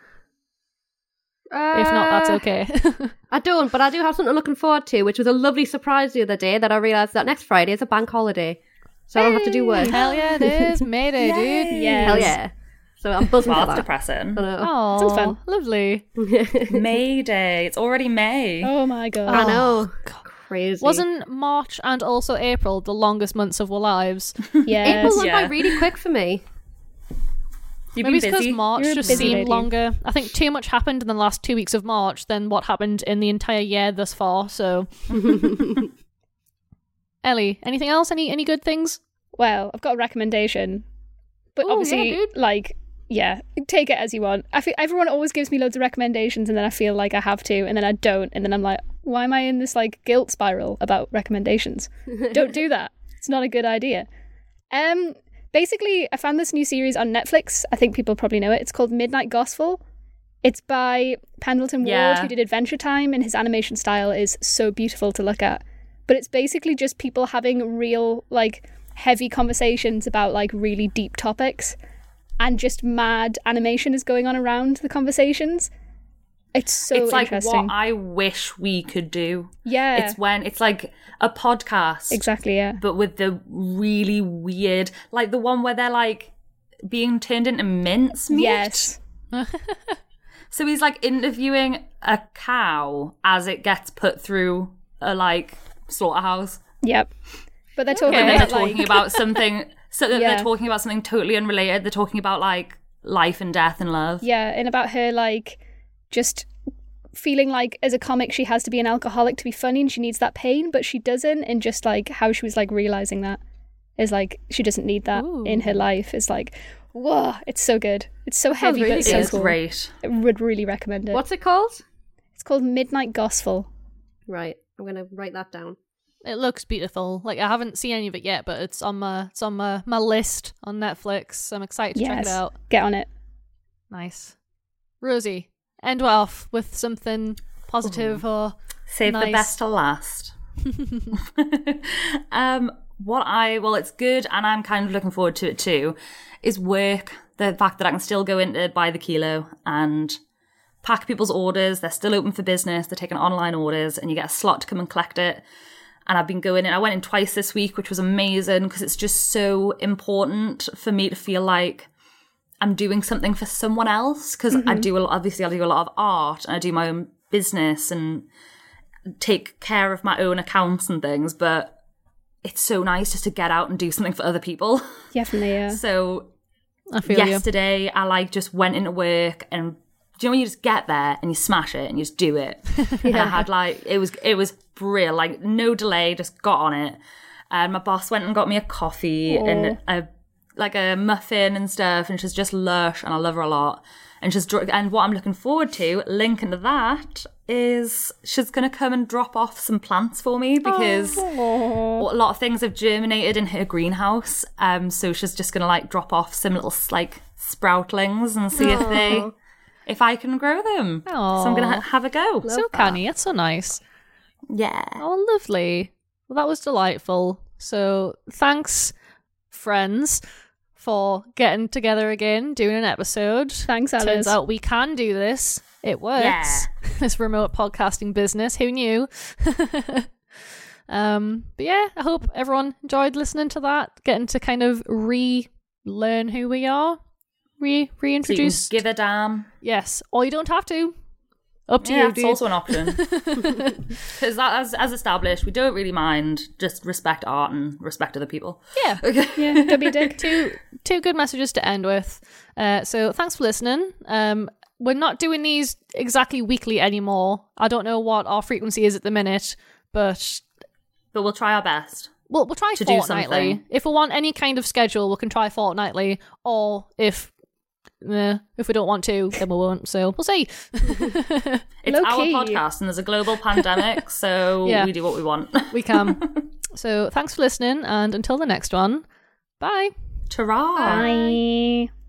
Uh,
If not, that's okay.
I don't, but I do have something I'm looking forward to, which was a lovely surprise the other day that I realised that next Friday is a bank holiday. So I don't have to do work.
Hell yeah, it is. Mayday, dude.
Yes.
Hell yeah. So I'm buzzing
Well,
for
that's
that.
depressing.
I know.
Oh,
Sounds fun.
Lovely.
May Day. It's already May.
Oh my god.
I know.
God.
Crazy.
Wasn't March and also April the longest months of our lives?
Yes.
April went
Yeah.
by really quick for me.
You've
Maybe it's
been
because
busy.
March
You're a
just
busy
seemed
lady.
longer. I think too much happened in the last two weeks of March than what happened in the entire year thus far. So, Ellie, anything else? Any any good things?
Well, I've got a recommendation, but
Oh,
obviously,
yeah, dude.
like, yeah, take it as you want. I feel everyone always gives me loads of recommendations, and then I feel like I have to, and then I don't, and then I'm like, why am I in this like guilt spiral about recommendations? Don't do that. It's not a good idea. Um, basically, I found this new series on Netflix. I think people probably know it. It's called Midnight Gospel. It's by Pendleton Ward,
Yeah.
who did Adventure Time, and his animation style is so beautiful to look at. But it's basically just people having real, like, heavy conversations about like really deep topics, and just mad animation is going on around the conversations. It's so
it's like
interesting.
what I wish we could do.
Yeah.
It's when it's like a podcast.
Exactly, yeah.
But with the really weird, like the one where they're like being turned into mincemeat.
Yes.
So he's like interviewing a cow as it gets put through a like slaughterhouse.
Yep. But they're talking
And then
about
they're talking
like,
about something, so that
Yeah.
they're talking about something totally unrelated. They're talking about like life and death and love.
yeah, and about her like just feeling like as a comic she has to be an alcoholic to be funny and she needs that pain, but she doesn't, and just like how she was like realizing that is like she doesn't need that
Ooh.
in her life is like, whoa, it's so good. It's so
sounds
heavy
really
but
good.
so
It's
cool.
great.
I would really recommend it.
What's it called?
It's called Midnight Gospel.
Right, I'm gonna write that down.
It looks beautiful. Like I haven't seen any of it yet, but it's on my it's on my, my list on Netflix. I'm excited to check
Yes.
it out.
Get on it.
Nice. Rosie, end off with something positive or
Save the
Nice.
best to last. um, what I well, it's good, and I'm kind of looking forward to it too. Is work. The fact that I can still go into Buy the Kilo and pack people's orders. They're still open for business. They're taking online orders, and you get a slot to come and collect it. And I've been going in. I went in twice this week, which was amazing because it's just so important for me to feel like I'm doing something for someone else. Because I do a lot. Obviously, I do a lot of art, and I do my own business and take care of my own accounts and things. But it's so nice just to get out and do something for other people.
Definitely, yeah.
So
I feel you.
yesterday, I like just went into work, and do you know when you just get there and you smash it and you just do it? And I had like it was it was brilliant, like no delay, just got on it. And my boss went and got me a coffee
Aw.
and a like a muffin and stuff, and she's just lush, and I love her a lot. And she's dro- and what I'm looking forward to, linking to that, is she's gonna come and drop off some plants for me because a lot of things have germinated in her greenhouse. Um, so she's just gonna like drop off some little like sproutlings and see if they, if I can grow them. So I'm gonna ha- have a go.
So canny. That's so nice.
Yeah.
Oh, lovely. Well, that was delightful. So thanks, friends, for getting together again, doing an episode.
Thanks, Alice.
Turns out we can do this. It works.
Yeah.
This remote podcasting business. Who knew? um, but yeah, I hope everyone enjoyed listening to that, getting to kind of relearn who we are, re
So you can
reintroduce.
give a damn.
Yes, or you don't have to. Up to
Yeah,
you,
it's
dude.
also an option. Because as as established, we don't really mind. Just respect art and respect other people.
Yeah.
Okay.
Yeah, don't be a dick.
two two good messages to end with. Uh, so thanks for listening. Um, we're not doing these exactly weekly anymore. I don't know what our frequency is at the minute, but
But we'll try our best.
we'll we'll try
To do
fortnightly.
something.
If we want any kind of schedule, we can try fortnightly. Or if eh, if we don't want to, then we won't. So we'll see.
It's
Low-key.
our podcast, and there's a global pandemic, so
Yeah.
we do what we want.
We can. So thanks for listening, and until the next one, bye.
Ta-ra!
Bye.